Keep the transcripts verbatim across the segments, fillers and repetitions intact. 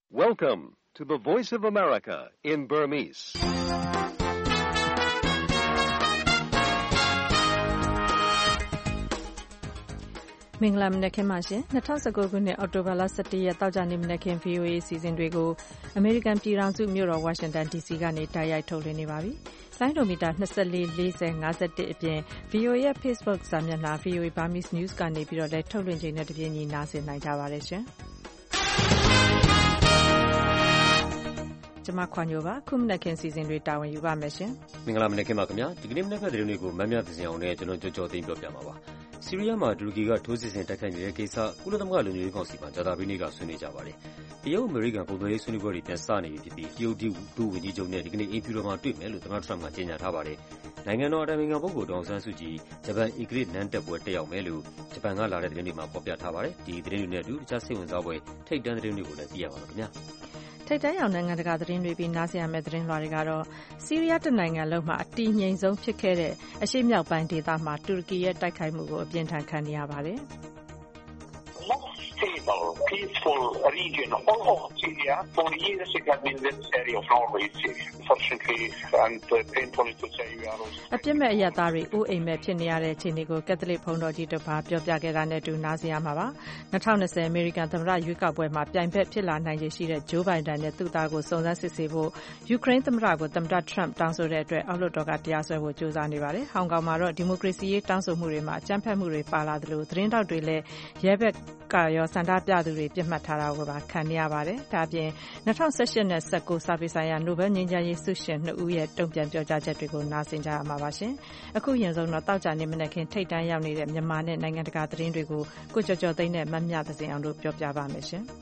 Welcome to the Voice of America in Burmese. ။မင်္ဂလာမနက်ခင်းပါရှင်။၂၀၁၉ခုနှစ်အောက်တိုဘာလ၁၁ရက်သောကြာနေ့မနက်ခင်း ဗွီအိုအေ အစီအစဉ်တွေကိုအမေရိကန်ပြည်ထောင်စုမြို့တော်ဝါရှင်တန် ဒီစီကနေတိုက်ရိုက်ထုတ်လွှင့်နေပါပြီ။လိုင်းဒိုမီတာ၂၄၊၄၀၊၅၁အပြင် ဗွီအိုအေရဲ့ Facebook စာမျက်နှာ ဗွီအိုအေ Burmese News ကနေပြီးတော့လည်းထုတ်လွှင့်ချိန်နဲ့တပြေးညီနားဆင်နိုင်ကြပါတယ်ရှင်။ကျမခွန်ညိုပါခုမနက်ခင်းစီစဉ်တွေတာဝန်ယူပါမယ်ရှင်။မင်္ဂလာမနက်ခင်းပါခင်ဗျာ။ဒီကနေ့မနက်ခင်းသတင်းတွေကိုမမ်းမြသစင်အောင်နဲ့ကျွန်တော်ကြော်ကြော်သိမ်းပြောပြမှာပါ။ဆီးရီးယားမှာတူရကီကထိုးစစ်ဆင်တိုက်ခိုက်နေတဲ့ကိစ္စကုလသမဂ္ဂလုံခြုံရေးကောင်စီမှာကြာသပတေးနေ့ကဆွေးနွေးကြပါတယ်။တရုတ်အမေရိကန်ပုံသွင်းရေးဆွေးနွေးပွဲတွေပြန်စနေပြီဖြစ်ပြီးတရုတ်ဒုဝန်ကြီးချုပ်နဲ့ဒီကနေ့အင်ဖြူတော်မှာတွေ့မယ်လို့သမ္မတထရမ့်ကကြေညာထားပါတယ်။နိုင်ငံတော်အတိုင်ပင်ခံပုဂ္ဂိုလ်ဒေါ်အောင်ဆန်းစုကြည်ဂျပန်ဧကရာဇ်နန်းတက်ပွဲတက်ရောက်မယ်လို့ဂျပန်ကလာတဲ့သတင်းတွေမှာဖော်ပြထားပါတယ်။ဒီသတင်းတွေနဲ့အတူတခြားစိတ်ဝင်စားဖွယ်ထိပ်တန်းသတင်းတွေကိုလည်းသိရပါမယ်ခင်ဗျာ။ထိပ်တန်းရောက်နိုင်ငံတကာသတင်းတွေပြီးနားဆင်ရမယ့်သတင်းလွှာတွေကတော့ဆီးရီးယားတနိုင်ငံလုံးမှာအတည်ငြိမ်ဆုံးဖြစ်ခဲ့တဲ့အရှေ့မြောက်ပိုင်းဒေသမှာတူရကီရဲ့တိုက်ခိုက်မှုကိုအပြင်းထန်ခံနေရပါတယ်။ stable, peaceful region all over Syria. For years it has been this area of northern Syria. Unfortunately, and uh, painfully to say, we are also... အပြစ်မဲ့အရပ်သားတွေအိုးအိမ်မဲ့ဖြစ်နေရတဲ့အခြေအနေကိုကက်သလစ်ဘုန်းတော်ကြီးတို့ဘာပြောပြခဲ့တာနဲ့တူနားဆင်ရမှာပါ။၂၀၂၀အမေရိကန်သမ္မတရွေးကောက်ပွဲမှာပြိုင်ဘက်ဖြစ်လာနိုင်ခြေရှိတဲ့ဂျိုးဘိုင်ဒန်နဲ့သူ့သားကိုစုံစမ်းစစ်ဆေးဖို့ယူကရိန်းသမ္မတကိုသမ္မတထရမ့်တောင်းဆိုတဲ့အတွက်အောက်လွှတ်တော်ကတရားစွဲဖို့ကြိုးစားနေပါတယ်။ဟောင်ကောင်မှာတော့ဒီမိုကရေစီရေးတောင်းဆိုမှုတွေမှာအကြမ်းဖက်မှုတွေပါလာသလိုသတင်းတောက်တွေလည်းရဲဘက်ကရောစန္ဒပြသူတွေပြစ်မှတ်ထားတာကိုပါခံနေရပါတယ်။ဒါအပြင်၂၀၁၈နဲ့၁၉စာပေဆိုင်ရာနိုဘယ်ငြိမ်းချမ်းရေးဆုရှင်နှစ်ဦးရဲ့တုံ့ပြန်ပြောကြားချက်တွေကိုနားဆင်ကြရမှာပါရှင်။အခုရင်ဆုံးတော့တောက်ကြနေမနက်ခင်းထိတ်တန်းရောက်နေတဲ့မြန်မာနဲ့နိုင်ငံတကာသတင်းတွေကိုကိုကျော်ကျော်သိန်းနဲ့မမြသစင်အောင်တို့ပြောပြပါမယ်ရှင်။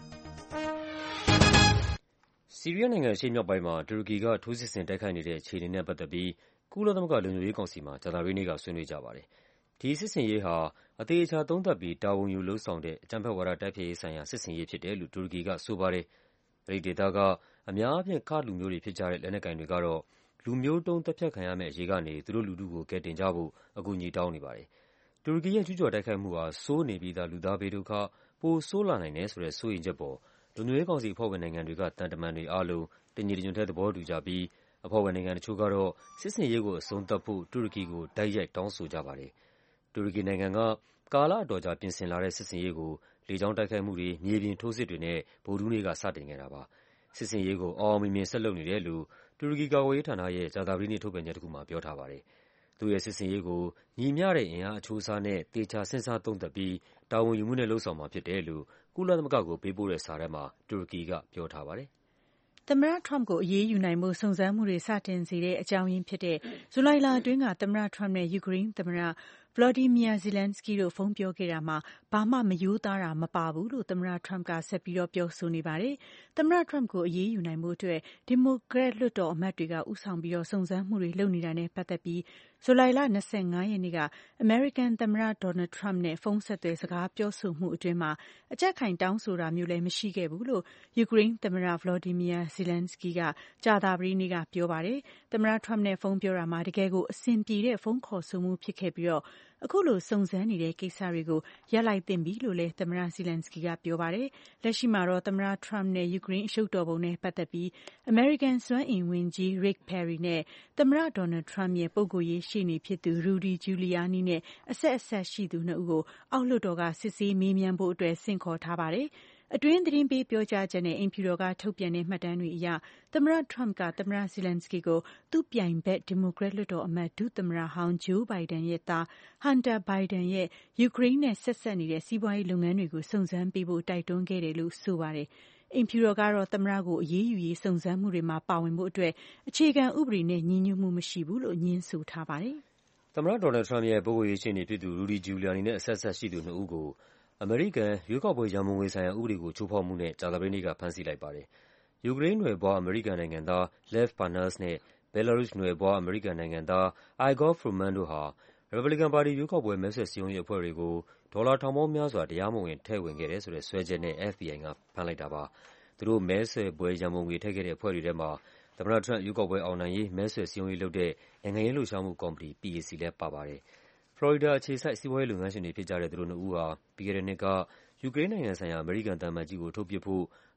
ဆီးရီးယားနိုင်ငံအရှေ့မြောက်ပိုင်းမှာတူရကီကထိုးစစ်ဆင်တိုက်ခိုက်နေတဲ့အခြေအနေနဲ့ပတ်သက်ပြီးကုလသမဂ္ဂလုံခြုံရေးကောင်စီမှာကြာသပတေးနေ့ကဆွေးနွေးကြပါတယ်။ဒီစစ်ဆင်ရေးဟာအသေးအချာသုံးသပ်ပြီးတာဝန်ယူလုပ်ဆောင်တဲ့အကြမ်းဖက်ဝါဒတိုက်ဖျက်ရေးဆိုင်ရာစစ်ဆင်ရေးဖြစ်တယ်လို့တူရကီကဆိုပါတယ်။အဲဒီဒေသကအများအားဖြင့်ကာ့ဒ်လူမျိုးတွေဖြစ်ကြတဲ့လက်နက်ကိုင်တွေကတော့လူမျိုးတုံးသတ်ဖြတ်ခံရမယ့်အရေးကနေသူတို့လူထုကိုကယ်တင်ကြဖို့အကူအညီတောင်းနေပါတယ်။တူရကီရဲ့ကျူးကျော်တိုက်ခိုက်မှုဟာဆိုးနေပြီးသားလူသားဘေးဒုက္ခပိုဆိုးလာနိုင်တယ်ဆိုတဲ့စိုးရိမ်ချက်ပေါ်လုံခြုံရေးကောင်စီအဖွဲ့ဝင်နိုင်ငံတွေကသံတမန်တွေအားလုံးတညီတညွတ်တည်းသဘောတူကြပြီးအဖွဲ့ဝင်နိုင်ငံတချို့ကတော့စစ်ဆင်ရေးကိုအဆုံးသတ်ဖို့တူရကီကိုတိုက်ရိုက်တောင်းဆိုကြပါတယ်။တူရကီနိုင်ငံကကာလအတော်ကြာပြင်ဆင်လာတဲ့စစ်ဆင်ရေးကိုလေကြောင်းတိုက်ခိုက်မှုတွေ၊မြေပြင်ထိုးစစ်တွေနဲ့ဗုဒ္ဓဟူးနေ့ကစတင်ခဲ့တာပါ။စစ်ဆင်ရေးကိုအောင်အောင်မြင်မြင်ဆက်လုပ်နေတယ်လို့တူရကီကာကွယ်ရေးဌာနရဲ့ကြာသပတေးနေ့ထုတ်ပြန်ချက်တခုမှာပြောထားပါတယ်။သူ့ရဲ့စစ်ဆင်ရေးကိုညီမျှတဲ့အင်အားအချိုးအစားနဲ့သေချာစဉ်းစားသုံးသပ်ပြီးတာဝန်ယူမှုနဲ့လုပ်ဆောင်မှာဖြစ်တယ်လို့ကုလသမဂ္ဂကိုပေးပို့တဲ့စာထဲမှာတူရကီကပြောထားပါတယ်။သမ္မတထရမ့်ကိုအရေးယူနိုင်ဖို့စုံစမ်းမှုတွေစတင်စေတဲ့အကြောင်းရင်းဖြစ်တဲ့ဇူလိုင်လအတွင်းကသမ္မတထရမ့်နဲ့ယူကရိန်းသမ္မတဗလော်ဒီမီယာဇီလန်စကီတို့ဖုန်းပြောခဲ့တာမှာဘာမှမရိုးသားတာမပါဘူးလို့သမ္မတထရမ့်ကဆက်ပြီးတော့ပြောဆိုနေပါတယ်။သမ္မတထရမ့်ကိုအရေးယူနိုင်ဖို့အတွက်ဒီမိုကရက်လွှတ်တော်အမတ်တွေကဦးဆောင်ပြီးတော့စုံစမ်းမှုတွေလုပ်နေတာနဲ့ပတ်သက်ပြီးဇူလိုင်လ၂၅ရက်နေ့ကအမေရိကန်သမ္မတဒေါ်နယ်ထရမ့်နဲ့ဖုန်းဆက်သွယ်စကားပြောဆိုမှုအတွင်းမှာအကြက်ခိုင်တောင်းဆိုတာမျိုးလည်းမရှိခဲ့ဘူးလို့ယူကရိန်းသမ္မတဗလော်ဒီမီယာဇီလန်စကီကကြာသပတေးနေ့ကပြောပါတယ်။သမ္မတထရမ့်နဲ့ဖုန်းပြောတာမှာတကယ်ကိုအဆင်ပြေတဲ့ဖုန်းခေါ်ဆိုမှုဖြစ်ခဲ့ပြီးတော့အခုလိုစုံစမ်းနေတဲ့ကိစ္စတွေကိုရပ်လိုက်သင့်ပြီလို့လည်းသမ္မတဇီလန်စကီကပြောပါတယ်။လက်ရှိမှာတော့သမ္မတထရမ့်နဲ့ယူကရိန်းအရှုပ်တော်ပုံနဲ့ပတ်သက်ပြီးအမေရိကန်စွမ်းအင်ဝန်ကြီး Rick Perry နဲ့သမ္မတဒေါ်နယ်ထရမ့်ရဲ့ပုဂ္ဂိုလ်ရေးရှေ့နေဖြစ်သူ Rudy Giuliani နဲ့အဆက်အဆက်ရှိသူနှစ်ဦးကိုအောက်လွှတ်တော်ကစစ်ဆေးမေးမြန်းဖို့အတွက်ဆင့်ခေါ်ထားပါတယ်။အတွင်းသတင်းပေးပြောကြားချက်နဲ့အိမ်ဖြူတော်ကထုတ်ပြန်တဲ့မှတ်တမ်းတွေအရသမ္မတထရမ့်ကသမ္မတဇီလန်စကီကိုသူ့ပြိုင်ဘက်ဒီမိုကရက်လွှတ်တော်အမတ်ဒုသမ္မတဟောင်းဂျိုးဘိုင်ဒန်ရဲ့သားဟန်တာဘိုင်ဒန်ရဲ့ယူကရိန်းနဲ့ဆက်ဆက်နေတဲ့စီးပွားရေးလုပ်ငန်းတွေကိုစုံစမ်းပေးဖို့တိုက်တွန်းခဲ့တယ်လို့ဆိုပါတယ်။အိမ်ဖြူတော်ကတော့သမ္မတကိုအရေးယူရေးစုံစမ်းမှုတွေမှာပါဝင်ဖို့အတွက်အခြေခံဥပဒေနဲ့ညီညွတ်မှုမရှိဘူးလို့ညင်းဆိုထားပါတယ်။သမ္မတဒေါ်နယ်ထရမ့်ရဲ့ပုဂ္ဂိုလ်ရေးရှေ့နေဖြစ်သူ Rudy Giuliani နဲ့အဆက်ဆက်ရှိသူနှစ်ဦးကိုအမေရိကန်ရွေးကောက်ပွဲရန်ပုံငွေဆိုင်ရာဥပဒေကိုချိုးဖောက်မှုနဲ့ကြာသပတေးနေ့ကဖမ်းဆီးလိုက်ပါတယ်။ယူကရိန်းနွယ်ဖွားအမေရိကန်နိုင်ငံသား Lev Parnas နဲ့ဘဲလာရုစ်နွယ်ဖွားအမေရိကန်နိုင်ငံသား Igor Fruman တို့ဟာရီပတ်ဘလီကန်ပါတီရွေးကောက်ပွဲမဲဆွယ်စည်းရုံးရေးအဖွဲ့တွေကိုဒေါ်လာထောင်ပေါင်းများစွာတရားမဝင်ထည့်ဝင်ခဲ့တယ်ဆိုတဲ့စွဲချက်နဲ့ F B I ကဖမ်းလိုက်တာပါ။သူတို့မဲဆွယ်ပွဲရန်ပုံငွေထည့်ခဲ့တဲ့အဖွဲ့တွေထဲမှာသမ္မတထရမ့်ရွေးကောက်ပွဲအောင်နိုင်ရေးမဲဆွယ်စည်းရုံးရေးလုပ်တဲ့နိုင်ငံရေးလှုပ်ရှားမှုကော်မတီ P A C လည်းပါပါတယ်။ဖလော်ရီဒါအခြေစိုက်စီးပွားရေးလုပ်ငန်းရှင်တွေဖြစ်ကြတဲ့သူတို့နှစ်ဦးဟာပြီးခဲ့တဲ့နှစ်ကယူကရိန်းနိုင်ငံဆိုင်ရာအမေရိကန်သံအမတ်ကြီးကိုထုတ်ပစ်ဖို့န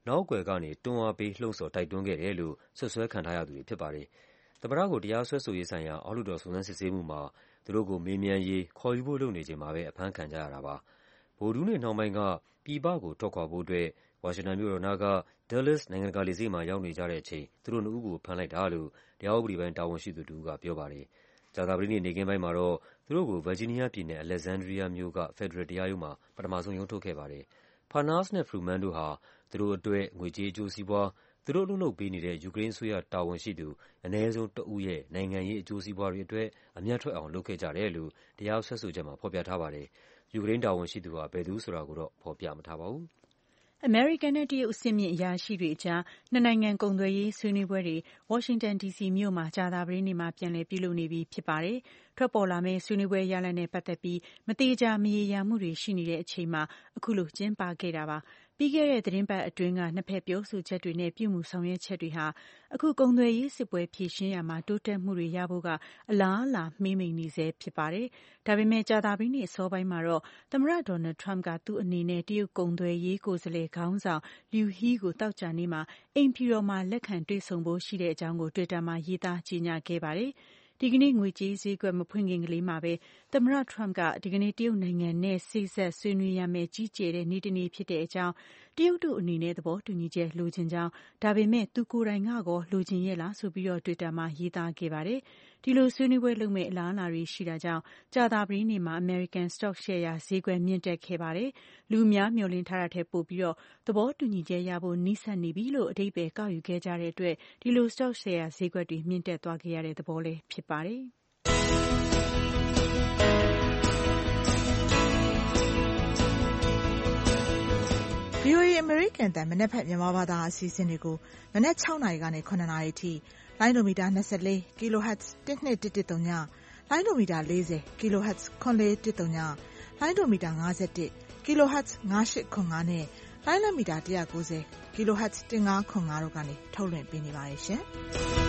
နောက်ကွယ်ကနေတွန်းအားပေးလှုံ့ဆော်တိုက်တွန်းခဲ့တယ်လို့စွပ်စွဲခံထားရသူတွေဖြစ်ပါတယ်။သမ္မတကိုတရားစွဲဆိုရေးဆိုင်ရာအောက်လွှတ်တော်စုံစမ်းစစ်ဆေးမှုမှာသူတို့ကိုမေးမြန်းရေးခေါ်ယူဖို့လုပ်နေချိန်မှာပဲအဖမ်းခံကြရတာပါ။ဗုဒ္ဓဟူးနေ့နှောင်းပိုင်းကပြည်ပကိုထွက်ခွာဖို့အတွက်ဝါရှင်တန်မြို့တော်နားက Dulles နိုင်ငံတကာလေဆိပ်မှာရောက်နေကြတဲ့အချိန်သူတို့နှစ်ဦးကိုဖမ်းလိုက်တာလို့တရားဥပဒေပိုင်းတာဝန်ရှိသူတဦးကပြောပါတယ်။ကြာသပတေးနေ့နေ့ခင်းပိုင်းမှာတော့သူတို့ကိုဗာဂျီးနီးယားပြည်နယ် Alexandria မြို့ကဖက်ဒရယ်တရားရုံးမှာပထမဆုံးရုံးထုတ်ခဲ့ပါတယ်။ Parnas နဲ့ Fruman တို့ဟာသူတို့အတွက်ငွေကြေးအကျိုးစီးပွား၊ သူတို့အလုပ်လုပ်ပေးနေတဲ့ယူကရိန်းအစိုးရတာဝန်ရှိသူအနည်းဆုံးတစ်ဦးရဲ့နိုင်ငံရေးအကျိုးစီးပွားတွေအတွက်အမြတ်ထွက်အောင်လုပ်ခဲ့ကြတယ်လို့တရားစွဲဆိုချက်မှာဖော်ပြထားပါတယ်။ယူကရိန်းတာဝန်ရှိသူဟာဘယ်သူဆိုတာကိုတော့ဖော်ပြမထားပါဘူး။အမေရိကန်နဲ့တရုတ်အဆင့်မြင့်အရာရှိတွေအကြားနှစ်နိုင်ငံကုန်သွယ်ရေးဆွေးနွေးပွဲတွေဝါရှင်တန်ဒီစီမြို့မှာကြာသပတေးနေ့မှာပြန်လည်ပြုလုပ်နေပြီဖြစ်ပါတယ်။ထွက်ပေါ်လာမယ့်ဆွေးနွေးပွဲရလဒ်နဲ့ပတ်သက်ပြီးမသေချာမရေရာမှုတွေရှိနေတဲ့အချိန်မှာအခုလိုကျင်းပခဲ့တာပါ။ပြီးခဲ့တဲ့သီတင်းပတ်အတွင်းကနှစ်ဖက်ပြောဆိုချက်တွေနဲ့ပြုမူဆောင်ရွက်ချက်တွေဟာအခုကုန်သွယ်ရေးစစ်ပွဲဖြေရှင်းရာမှာတိုးတက်မှုတွေရဖို့ကအလားအလာမှေးမှိန်နေဆဲဖြစ်ပါတယ်။ဒါပေမဲ့ကြာသပတေးနေ့အစောပိုင်းမှာတော့သမ္မတဒေါ်နယ်ထရမ့်ကသူ့အနေနဲ့တရုတ်ကုန်သွယ်ရေးကိုယ်စားလှယ်ခေါင်းဆောင်လျူဟီးကိုသောကြာနေ့မှာအိမ်ဖြူတော်မှာလက်ခံတွေ့ဆုံဖို့ရှိတဲ့အကြောင်းကိုတွစ်တာမှာရေးသားကြေညာခဲ့ပါတယ်။ဒီကနေ့ငွေကြေးဈေးကွက်မဖွင့်ခင်ကလေးမှာပဲသမ္မတထရမ့်ကဒီကနေ့တရုတ်နိုင်ငံနဲ့စေ့စပ်ဆွေးနွေးရမယ့်ကြီးကျယ်တဲ့နေ့တစ်နေ့ဖြစ်တဲ့အကြောင်းတရုတ်တို့အနေနဲ့သဘောတူညီချက်လိုချင်ကြောင်းဒါပေမဲ့သူကိုယ်တိုင်ကကောလိုချင်ရဲ့လားဆိုပြီးတော့တွစ်တာမှာရေးသားခဲ့ပါတယ်။ဒီလိုဆွေးနွေးပွဲလုပ်မဲ့အလားအလာတွေရှိတာကြောင့်ကြာသပတေးနေ့မှာ American Stock Share ဈေးကွက်မြင့်တက်ခဲ့ပါတယ်။လူအများမျှော်လင့်ထားတာထက်ပိုပြီးတော့သဘောတူညီချက်ရဖို့နီးစပ်နေပြီလို့အဓိပ္ပာယ်ကောက်ယူခဲ့ကြတဲ့အတွက်ဒီလို Stock Share ဈေးကွက်တွေမြင့်တက်သွားခဲ့ရတဲ့သဘောလည်းဖြစ်ပါတယ်။ဗွီအိုအေ အမေရိကန်အသံမနက်ဖြန်မြန်မာဘာသာအစီအစဉ်တွေကိုမနက်၆နာရီကနေ၇နာရီထိလိုင်းဒိုမီတာ၂၄ kHz တစ်နှစ်တစ်တစ်သုံးညလိုင်းဒိုမီတာ၄၀ kHz ခွန်လေးတစ်သုံးညလိုင်းဒိုမီတာ၅၁ kHz ၅၈ခွန်၅နဲ့လိုင်းလမီတာ၁၉၀ kHz ၁၅ခွန်၅တို့ကနေထုတ်လွှင့်ပေးနေပါတယ်ရှင်။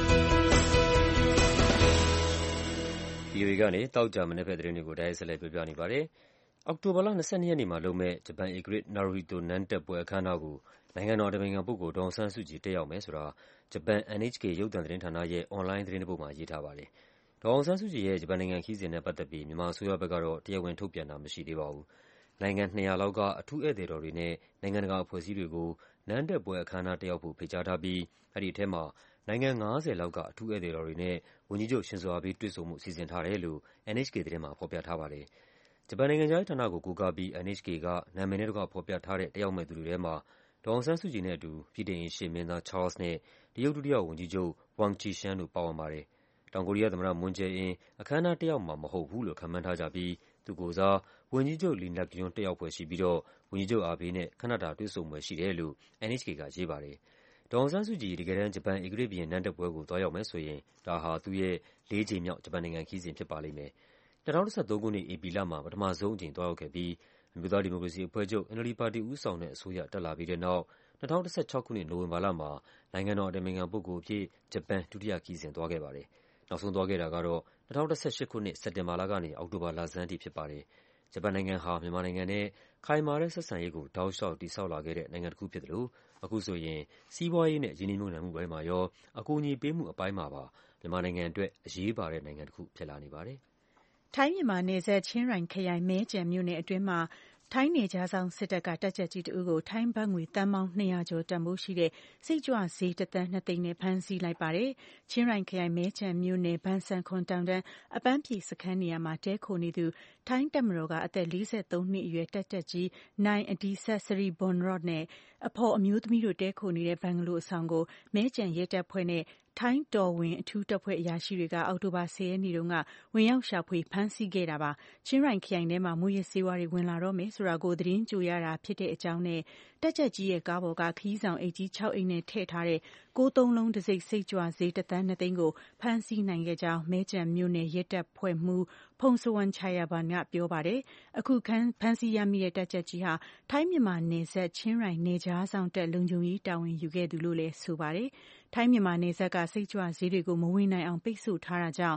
ဗွီအိုအေကနေတောက်ကြမနက်ဖြန်သတင်းတွေကိုတိုက်ရိုက်ဆက်လက်ပြောပြနေပါတယ်။အောက်တိုဘာလ၂၂ရက်နေ့မှာလုပ်မဲ့ဂျပန်ဧကရာဇ် Naruhito နန်းတက်ပွဲအခမ်းအနားကိုနိုင်ငံတော်အတိုင်ပင်ခံပုဂ္ဂိုလ်ဒေါ်အောင်ဆန်းစုကြည်တက်ရောက်မယ်ဆိုတာဂျပန် N H K ရုပ်သံသတင်းဌာနရဲ့အွန်လိုင်းသတင်းတစ်ပုဒ်မှာရေးထားပါတယ်။ဒေါ်အောင်ဆန်းစုကြည်ရဲ့ဂျပန်နိုင်ငံခရီးစဉ်နဲ့ပတ်သက်ပြီးမြန်မာအစိုးရဘက်ကတော့တရားဝင်ထုတ်ပြန်တာမရှိသေးပါဘူး။နိုင်ငံနှစ်ရာလောက်ကအထူးဧည့်သည်တော်တွေနဲ့နိုင်ငံတကာအဖွဲ့အစည်းတွေကိုနန်းတက်ပွဲအခမ်းအနားတက်ရောက်ဖို့ဖိတ်ကြားထားပြီးအဲဒီထဲမှာနိုင်ငံ၅၀လောက်ကအထူးဧည့်သည်တော်တွေနဲ့ဝန်ကြီးချုပ်ရှင်ဇိုအာဘေးတွေ့ဆုံမှုစီစဉ်ထားတယ်လို့ N H K သတင်းမှာဖော်ပြထားပါတယ်။ဂျပန်နိုင်ငံခြားရေးဌာနကိုကိုးကားပြီး N H K ကနာမည်နဲ့တကွဖော်ပြထားတဲ့တက်ရောက်မယ့်သူတွေထဲမှာဒေါ်အောင်ဆန်းစုကြည်နဲ့အတူဗြိတိန်အိမ်ရှေ့မင်းသား Charles နဲ့တရုတ်ဒုတိယဝန်ကြီးချုပ် Wang Qishan တို့ပါဝင်ပါတယ်။တောင်ကိုရီးယားသမ္မတ Moon Jae-in အခမ်းအနားတက်ရောက်မှာမဟုတ်ဘူးလို့ခန့်မှန်းထားကြပြီးသူ့ကိုယ်စားဝန်ကြီးချုပ် Lee Nak-yon တက်ရောက်ဖွယ်ရှိပြီးတော့ဝန်ကြီးချုပ်အာဘေးနဲ့ခဏတာတွေ့ဆုံဖွယ်ရှိတယ်လို့ N H K ကရေးပါတယ်။ဒေါ်အောင်ဆန်းစုကြည်တကယ်တမ်းဂျပန်ဧကရာဇ်ဘုရင်နန်းတက်ပွဲကိုသွားရောက်မယ်ဆိုရင်ဒါဟာသူ့ရဲ့လေးကြိမ်မြောက်ဂျပန်နိုင်ငံခရီးစဉ်ဖြစ်ပါလိမ့်မယ်။၂၀၁၃ခုနှစ်ဧပြီလမှာပထမဆုံးအကြိမ်သွားရောက်ခဲ့ပြီးအမျိုးသားဒီမိုကရေစီအဖွဲ့ချုပ် N L D ပါတီဦးဆောင်တဲ့အစိုးရတက်လာပြီးတဲ့နောက်၂၀၁၆ခုနှစ်နိုဝင်ဘာလမှာနိုင်ငံတော်အတိုင်ပင်ခံပုဂ္ဂိုလ်အဖြစ်ဂျပန်ဒုတိယခရီးစဉ်သွားခဲ့ပါတယ်။နောက်ဆုံးသွားခဲ့တာကတော့၂၀၁၈ခုနှစ်စက်တင်ဘာလကနေအောက်တိုဘာလဆန်းထိဖြစ်ပါတယ်။ဂျပန်နိုင်ငံဟာမြန်မာနိုင်ငံနဲ့ခိုင်မာတဲ့ဆက်ဆံရေးကိုတောက်လျှောက်တည်ဆောက်လာခဲ့တဲ့နိုင်ငံတစ်ခုဖြစ်သလိုအခုဆိုရင်စီးပွားရေးနဲ့ရင်းနှီးမြှုပ်နှံမှုပိုင်းမှာရောအကူအညီပေးမှုအပိုင်းမှာပါမြန်မာနိုင်ငံအတွက်အရေးပါတဲ့နိုင်ငံတစ်ခုဖြစ်လာနေပါတယ်။ထိုင်းမြန်မာနယ်စပ်ချင်းရိုင်ခရိုင်မဲကျန်မြို့နယ်အတွင်းမှာထိုင်းနယ်ခြားစောင့်စစ်တပ်ကတပ်ကြပ်ကြီးတဦးကိုထိုင်းဘတ်ငွေသန်းပေါင်း၂၀၀ကျော်တန်ဖိုးရှိတဲ့စိတ်ကြွဆေးတစ်သန်းနှစ်သိန်းနဲ့ဖမ်းဆီးလိုက်ပါတယ်။ချင်းရိုင်ခရိုင်မဲကျန်မြို့နယ်ဘန်ဆန်ခွန်တောင်တန်းအပန်းဖြေစခန်းနေရာမှာတည်းခိုနေသူထိုင်းတပ်မတော်ကအသက်၄၃နှစ်အရွယ်တပ်ကြပ်ကြီးနိုင်အဒီဆက်စရီဘွန်ရော့နဲ့အဖော်အမျိုးသမီးတို့တည်းခိုနေတဲ့ဘန်ဂလိုအဆောင်ကိုမဲကျန်ရဲတပ်ဖွဲ့နဲ့ထိုင်းတော်ဝင်အထူးတပ်ဖွဲ့အရာရှိတွေကအောက်တိုဘာ၁၀ရက်နေ့တုန်းကဝင်ရောက်ရှာဖွေဖမ်းဆီးခဲ့တာပါ။ချင်းရိုင်ခရိုင်ထဲမှာမူးယစ်ဆေးဝါးတွေဝင်လာတော့မယ်ဆိုတာကိုသတင်းကြိုရတာဖြစ်တဲ့အကြောင်းနဲ့တပ်ကြပ်ကြီးရဲ့ကားပေါ်ကခရီးဆောင်အိတ်ကြီး၆အိတ်နဲ့ထည့်ထားတဲ့ကိုးသုံးလုံးတံဆိပ်စိတ်ကြွဆေးတစ်သန်းနှစ်သိန်းကိုဖမ်းဆီးနိုင်ခဲ့ကြောင်းမဲကျန်မြို့နယ်ရဲတပ်ဖွဲ့မှူးဖုန်စဝန်ချာယာဘန်ကပြောပါတယ်။အခုဖမ်းဆီးရမိတဲ့တပ်ကြပ်ကြီးဟာထိုင်းမြန်မာနယ်စပ်ချင်းရိုင်နယ်ခြားစောင့်တပ်လုံခြုံရေးတာဝန်ယူခဲ့သူလို့လည်းဆိုပါတယ်။ထိုင်းမြန်မာနယ်စပ်ကစိတ်ကြွဆေးတွေကိုမဝင်နိုင်အောင်ပိတ်ဆို့ထားတာကြောင့်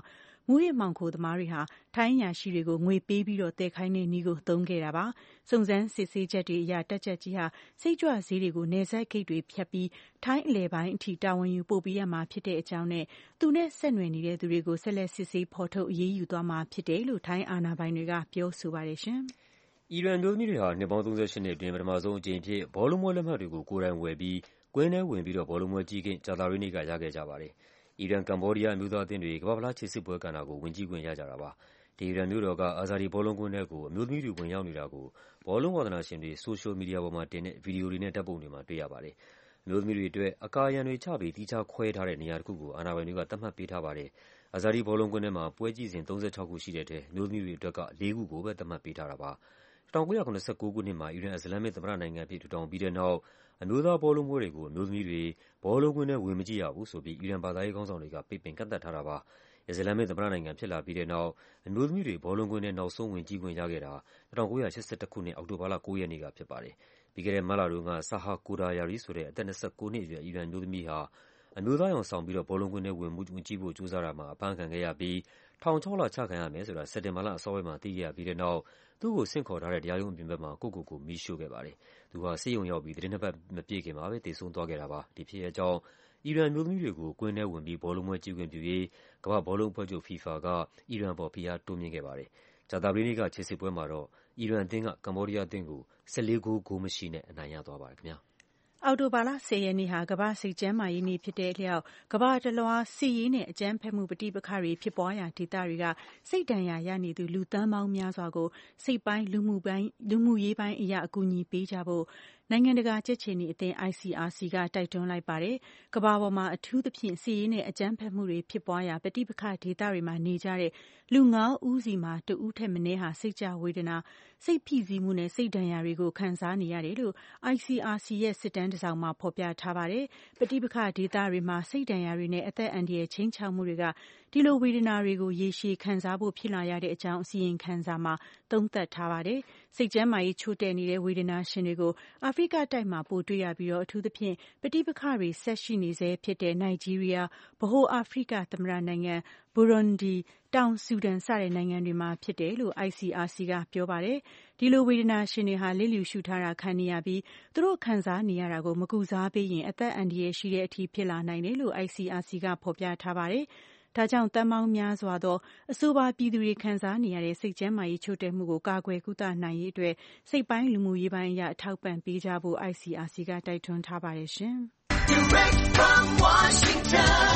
မူးယစ်မှောင်ခိုသမားတွေဟာထိုင်းအရာရှိတွေကိုငွေပေးပြီးတော့တည်ခိုင်းတဲ့နည်းကိုသုံးခဲ့တာပါ။စုံစမ်းစစ်ဆေးချက်တွေအရတပ်ချက်ကြီးဟာစိတ်ကြွဈေးတွေကိုနယ်စပ်ဂိတ်တွေဖြတ်ပြီးထိုင်းအလယ်ပိုင်းအထိတာဝန်ယူပို့ပေးရမှာဖြစ်တဲ့အကြောင်းနဲ့သူနဲ့ဆက်နွယ်နေတဲ့သူတွေကိုဆက်လက်စစ်ဆေးဖော်ထုတ်အရေးယူသွားမှာဖြစ်တယ်လို့ထိုင်းအာဏာပိုင်တွေကပြောဆိုပါတယ်ရှင်။အီရန်အမျိုးသမီးတွေဟာနှစ်ပေါင်းသုံးရှစ်နှစ်အတွင်းပထမဆုံးအကြိမ်အဖြစ်ဘောလုံးပွဲလက်မှတ်တွေကိုကိုယ်တိုင်ဝယ်ပြီးကွင်းထဲဝင်ပြီးတော့ဘောလုံးပွဲကြည့်ခွင့်ကြာသပတေးနေ့ကရခဲ့ကြပါတယ်။အီရန်-ကမ္ဘောဒီးယားအမျိုးသားအသင်းတွေကမ္ဘာ့ဖလားခြေစစ်ပွဲကဏ္ဍကိုဝင်ကြည့်ခွင့်ရကြတာပါ။တီဟီရန်မြို့တော်ကအာဇာဒီဘောလုံးကွင်းထဲကိုအမျိုးသမီးတွေဝင်ရောက်နေတာကိုဘောလုံးဝါသနာရှင်တွေဆိုရှယ်မီဒီယာပေါ်မှာတင်တဲ့ဗီဒီယိုတွေနဲ့ဓာတ်ပုံတွေမှာတွေ့ရပါတယ်။အမျိုးသမီးတွေအတွက်အကာအရံတွေချပြီးသီးခြားခွဲထားတဲ့နေရာတစ်ခုကိုအာဏာပိုင်တွေကသတ်မှတ်ပေးထားပါတယ်။အာဇာဒီဘောလုံးကွင်းထဲမှာပွဲကြည့်စဉ်သုံးဆယ့်ခြောက်ခုရှိတဲ့ထဲအမျိုးသမီးတွေအတွက်ကလေးခုကိုပဲသတ်မှတ်ပေးထားတာပါ။၁၉၇၉ ခုနှစ်မှာအီရန်အစ္စလာမ်မစ်သမ္မတနိုင်ငံအဖြစ်ထူထောင်ပြီးတဲ့နောက်အမျိုးသားဘောလုံးပွဲတွေကိုအမျိုးသမီးတွေဘောလုံးကွင်းထဲဝင်မကြည့်ရဘူးဆိုပြီးအီရန်ဘာသာရေးခေါင်းဆောင်တွေကပိတ်ပင်ကန့်သတ်ထားတာပါ။အစ္စလာမ်မစ်သမ္မတနိုင်ငံဖြစ်လာပြီးတဲ့နောက်အမျိုးသမီးတွေဘောလုံးကွင်းထဲနောက်ဆုံးဝင်ကြည့်ခွင့်ရခဲ့တာ၁၉၈၁ ခုနှစ်အောက်တိုဘာလကိုးရက်နေ့ကဖြစ်ပါတယ်။ပြီးခဲ့တဲ့မတ်လတုန်းက Saha Koudayari ဆိုတဲ့အသက်၂၉နှစ်အရွယ်အီရန်အမျိုးသမီးဟာအမျိုးသားရောင်ဆောင်ပြီးတော့ဘောလုံးကွင်းထဲဝင်ကြည့်ဖို့ကြိုးစားတာမှာအဖမ်းခံခဲ့ရပြီးထောင်ခြောက်လချခံရမယ်ဆိုတာစက်တင်ဘာလအစောပိုင်းမှာသိခဲ့ရပြီးတဲ့နောက်သူ့ကိုဆင့်ခေါ်ထားတဲ့တရားရုံးအပြင်ဘက်မှာကိုယ့်ကိုယ်ကိုမီးရှို့ခဲ့ပါတယ်။သူဟာဆေးရုံရောက်ပြီးသီတင်းနှစ်ပတ်မပြည့်ခင်မှာပဲသေဆုံးသွားခဲ့တာပါ။ဒီဖြစ်ရပ်ကြောင့်အီရန်အမျိုးသမီးတွေကိုကွင်းထဲဝင်ပြီးဘောလုံးပွဲကြည့်ခွင့်ပြုရေးကမ္ဘာ့ဘောလုံးအဖွဲ့ချုပ် FIFA ကအီရန်အပေါ်ဖိအားတိုးမြှင့်ခဲ့ပါတယ်။ကြာသပတေးနေ့ကခြေစစ်ပွဲမှာတော့အီရန်အသင်းကကမ္ဘောဒီးယားအသင်းကို၁၄ဂိုး ဂိုးမရှိနဲ့အနိုင်ရသွားပါတယ်ခင်ဗျာ။အောက်တိုဘာလဆယ်ရက်နေ့ဟာကမ္ဘာ့စိတ်ကျန်းမာရေးနေ့ဖြစ်တဲ့အလျောက်ကမ္ဘာတလွှားစစ်ရေးနဲ့အကြမ်းဖက်မှုပဋိပက္ခတွေဖြစ်ပွားရာဒေသတွေကစိတ်ဒဏ်ရာရနေသူလူသန်းပေါင်းများစွာကိုစိတ်ပိုင်းလူမှုပိုင်းလူမှုရေးပိုင်းအရာအကူအညီပေးကြဖို့နိုင်ငံတကာကြက်ခြေနီအသင်း I C R C ကတိုက်တွန်းလိုက်ပါတယ်။ကမ္ဘာပေါ်မှာအထူးသဖြင့်စစ်ရေးနဲ့အကြမ်းဖက်မှုတွေဖြစ်ပွားရာပဋိပက္ခဒေသတွေမှာနေကြတဲ့လူငါးဦးစီမှာတဦးထက်မနည်းဟာစိတ်ကြဝေဒနာစိတ်ဖိစီးမှုနဲ့စိတ်ဒဏ်ရာတွေကိုခံစားနေရတယ်လို့ I C R C ရဲ့စစ်တမ်းတစ်စောင်မှာဖော်ပြထားပါတယ်။ပဋိပက္ခဒေသတွေမှာစိတ်ဒဏ်ရာတွေနဲ့အသက်အန္တရာယ်ခြိမ်းခြောက်မှုတွေကဒီလိုဝေဒနာတွေကိုရေရှည်ခံစားဖို့ဖြစ်လာရတဲ့အကြောင်းအစီရင်ခံစာမှာသုံးသပ်ထားပါတယ်။စိတ်ကျန်းမာရေးချို့တဲ့နေတဲ့ဝေဒနာရှင်တွေကိုအာဖရိကတိုက်မှာပိုတွေ့ရပြီးတော့အထူးသဖြင့်ပဋိပက္ခတွေဆက်ရှိနေဆဲဖြစ်တဲ့နိုင်ဂျီးရီးယားဗဟိုအာဖရိကသမ္မတနိုင်ငံဘူရွန်ဒီတောင်ဆူဒန်စတဲ့နိုင်ငံတွေမှာဖြစ်တယ်လို့ I C R C ကပြောပါတယ်။ဒီလိုဝေဒနာရှင်တွေဟာလစ်လျူရှုထားတာခံနေရပြီးသူတို့ခံစားနေရတာကိုမကုစားပေးရင်အသက်အန္တရာယ်ရှိတဲ့အထိဖြစ်လာနိုင်တယ်လို့ I C R C ကဖော်ပြထားပါတယ်။ဒါကြောင့်တန်ပေါင်းများစွာသောအဆိုပါပြည်သူတွေခံစားနေရတဲ့စိတ်ကျန်းမာရေးချို့တဲ့မှုကိုကာကွယ်ကုသနိုင်ရေးအတွက်စိတ်ပိုင်းလူမှုရေးပိုင်းအရအထောက်ပံ့ပေးကြဖို့ I C R C ကတိုက်တွန်းထားပါတယ်ရှင်။ Direct from Washington,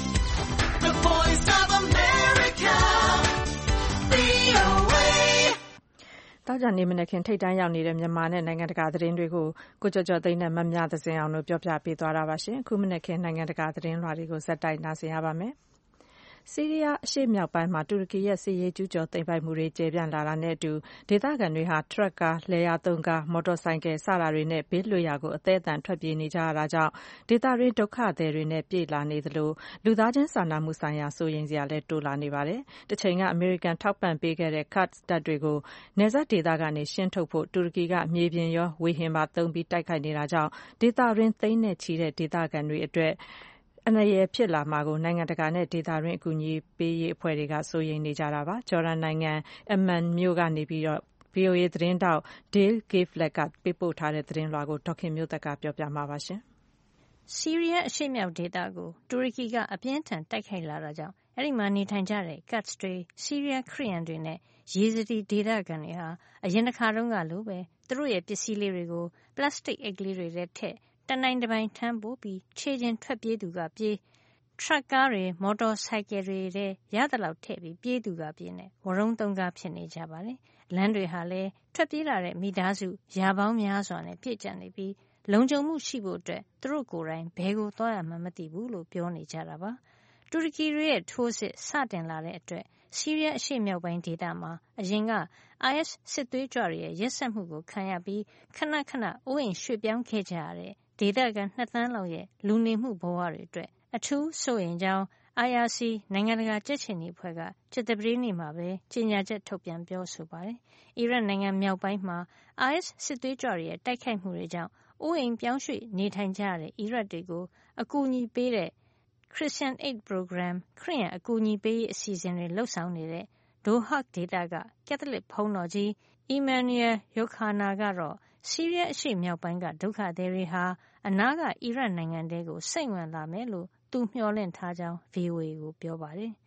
the Voice of America, V O A တောက်ကြနေမနေ့ခင်ထိတ်တန်းရောက်နေတဲ့မြန်မာနဲ့နိုင်ငံတကာသတင်းတွေကိုကိုကျော်ကျော်သိန်းနဲ့မမြသဇင်အောင်တို့ပြောပြပေးသွားတာပါရှင်။အခုမနေ့ခင်နိုင်ငံတကာသတင်းလွှာတွေကိုဇက်တိုက်နားဆင်ရပါမယ်။ဆီးရီးယားအရှေ့မြောက်ပိုင်းမှာတူရကီရဲ့စစ်ရေးကျူးကျော်သိမ်းပိုက်မှုတွေကျယ်ပြန့်လာတာနဲ့အတူဒေသခံတွေဟာထရပ်ကား၊လယ်ယာသုံးကား၊မော်တော်ဆိုင်ကယ်စတာတွေနဲ့ဘေးလွတ်ရာကိုအသဲအသန်ထွက်ပြေးနေကြရတာကြောင့်ဒေသတွင်းဒုက္ခသည်တွေနဲ့ပြည့်လာနေသလိုလူသားချင်းစာနာမှုဆိုင်ရာစိုးရိမ်စရာလည်းတိုးလာနေပါတယ်။တစ်ချိန်ကအမေရိကန်ထောက်ပံ့ပေးခဲ့တဲ့ Kurds တပ်တွေကိုနယ်စပ်ဒေသကနေရှင်းထုတ်ဖို့တူရကီကမြေပြင်ရောဝေဟင်ပါသုံးပြီးတိုက်ခိုက်နေတာကြောင့်ဒေသတွင်းသိန်းနဲ့ချီတဲ့ဒေသခံတွေအတွက်အန္တရာယ်ဖြစ်လာမှာကိုနိုင်ငံတကာနဲ့ဒေသတွင်းအကူအညီပေးရေးအဖွဲ့တွေကစိုးရိမ်နေကြတာပါ။ဂျော်ဒန်နိုင်ငံအမန်မြို့ကနေပြီးတော့ V O A သတင်းတောက် Dale Gavlak ကပေးပို့ထားတဲ့သတင်းလွှာကိုဒေါခင်မျိုးသက်ကပြောပြမှာပါရှင်။ဆီးရီးယားအရှေ့မြောက်ဒေသကိုတူရကီကအပြင်းထန်တိုက်ခိုက်လာတာကြောင့်အဲ့ဒီမှာနေထိုင်ကြတဲ့ Kurds တွေဆီးရီးယားခရစ်ယာန်တွေနဲ့ယေဇဒီဒေသခံတွေဟာအရင်တစ်ခါတုန်းကလိုပဲသူတို့ရဲ့ပစ္စည်းလေးတွေကိုပလတ်စတစ်အိတ်ကလေးတွေထဲထည့်တနိုင်တပိုင်ထမ်းပိုးပြီးခြေချင်းထွက်ပြေးသူကပြေးထရပ်ကားတွေမော်တော်ဆိုင်ကယ်တွေထဲရသလောက်ထည့်ပြီးပြေးသူကပြေးနဲ့ဝရုံးသုံးကားဖြစ်နေကြပါတယ်။လမ်းတွေဟာလည်းထွက်ပြေးလာတဲ့မိသားစုရာပေါင်းများစွာနဲ့ပြည့်ကျပ်နေပြီးလုံခြုံမှုရှိဖို့အတွက်သူတို့ကိုယ်တိုင်ဘယ်ကိုသွားရမှန်းမသိဘူးလို့ပြောနေကြတာပါ။တူရကီရဲ့ထိုးစစ်စတင်လာတဲ့အတွက်ဆီးရီးယားအရှေ့မြောက်ပိုင်းဒေသမှာအရင်က I S စစ်သွေးကြွတွေရဲ့ရက်စက်မှုကိုခံရပြီးခဏခဏအိုးအိမ်ရွှေ့ပြောင်းခဲ့ကြရတဲ့ဒေသခံနှစ်သန်းလောက်ရဲ့လူနေမှုဘဝတွေအတွက်အထူးစိုးရိမ်ကြောင်း I R C နိုင်ငံတကာကြက်ခြေနီအဖွဲ့ကကြာသပတေးနေ့မှာပဲကြေညာချက်ထုတ်ပြန်ပြောဆိုပါတယ်။အီရတ်နိုင်ငံမြောက်ပိုင်းမှာ I S စစ်သွေးကြွတွေရဲ့တိုက်ခိုက်မှုတွေကြောင့်အိုးအိမ်ပြောင်းရွှေ့နေထိုင်ကြရတဲ့အီရတ်တွေကိုအကူအညီပေးတဲ့ Christian Aid Program ခရစ်ယာန်အကူအညီပေးရေးအစီအစဉ်တွေလှုပ်ဆောင်နေတဲ့ Dohuk ဒေသကကက်သလစ်ဘုန်းတော်ကြီး Emmanuel Yokhana ကတော့ဆီးရီးယားအရှေ့မြောက်ပိုင်းကဒုက္ခသည်တွေဟာအနားကအီရတ်နိုင်ငံထဲကိုစိမ့်ဝင်လာမယ်လို့သူမျှော်လင့်ထားကြောင်း ဗွီအိုအေ ကိုပြောပါတယ်။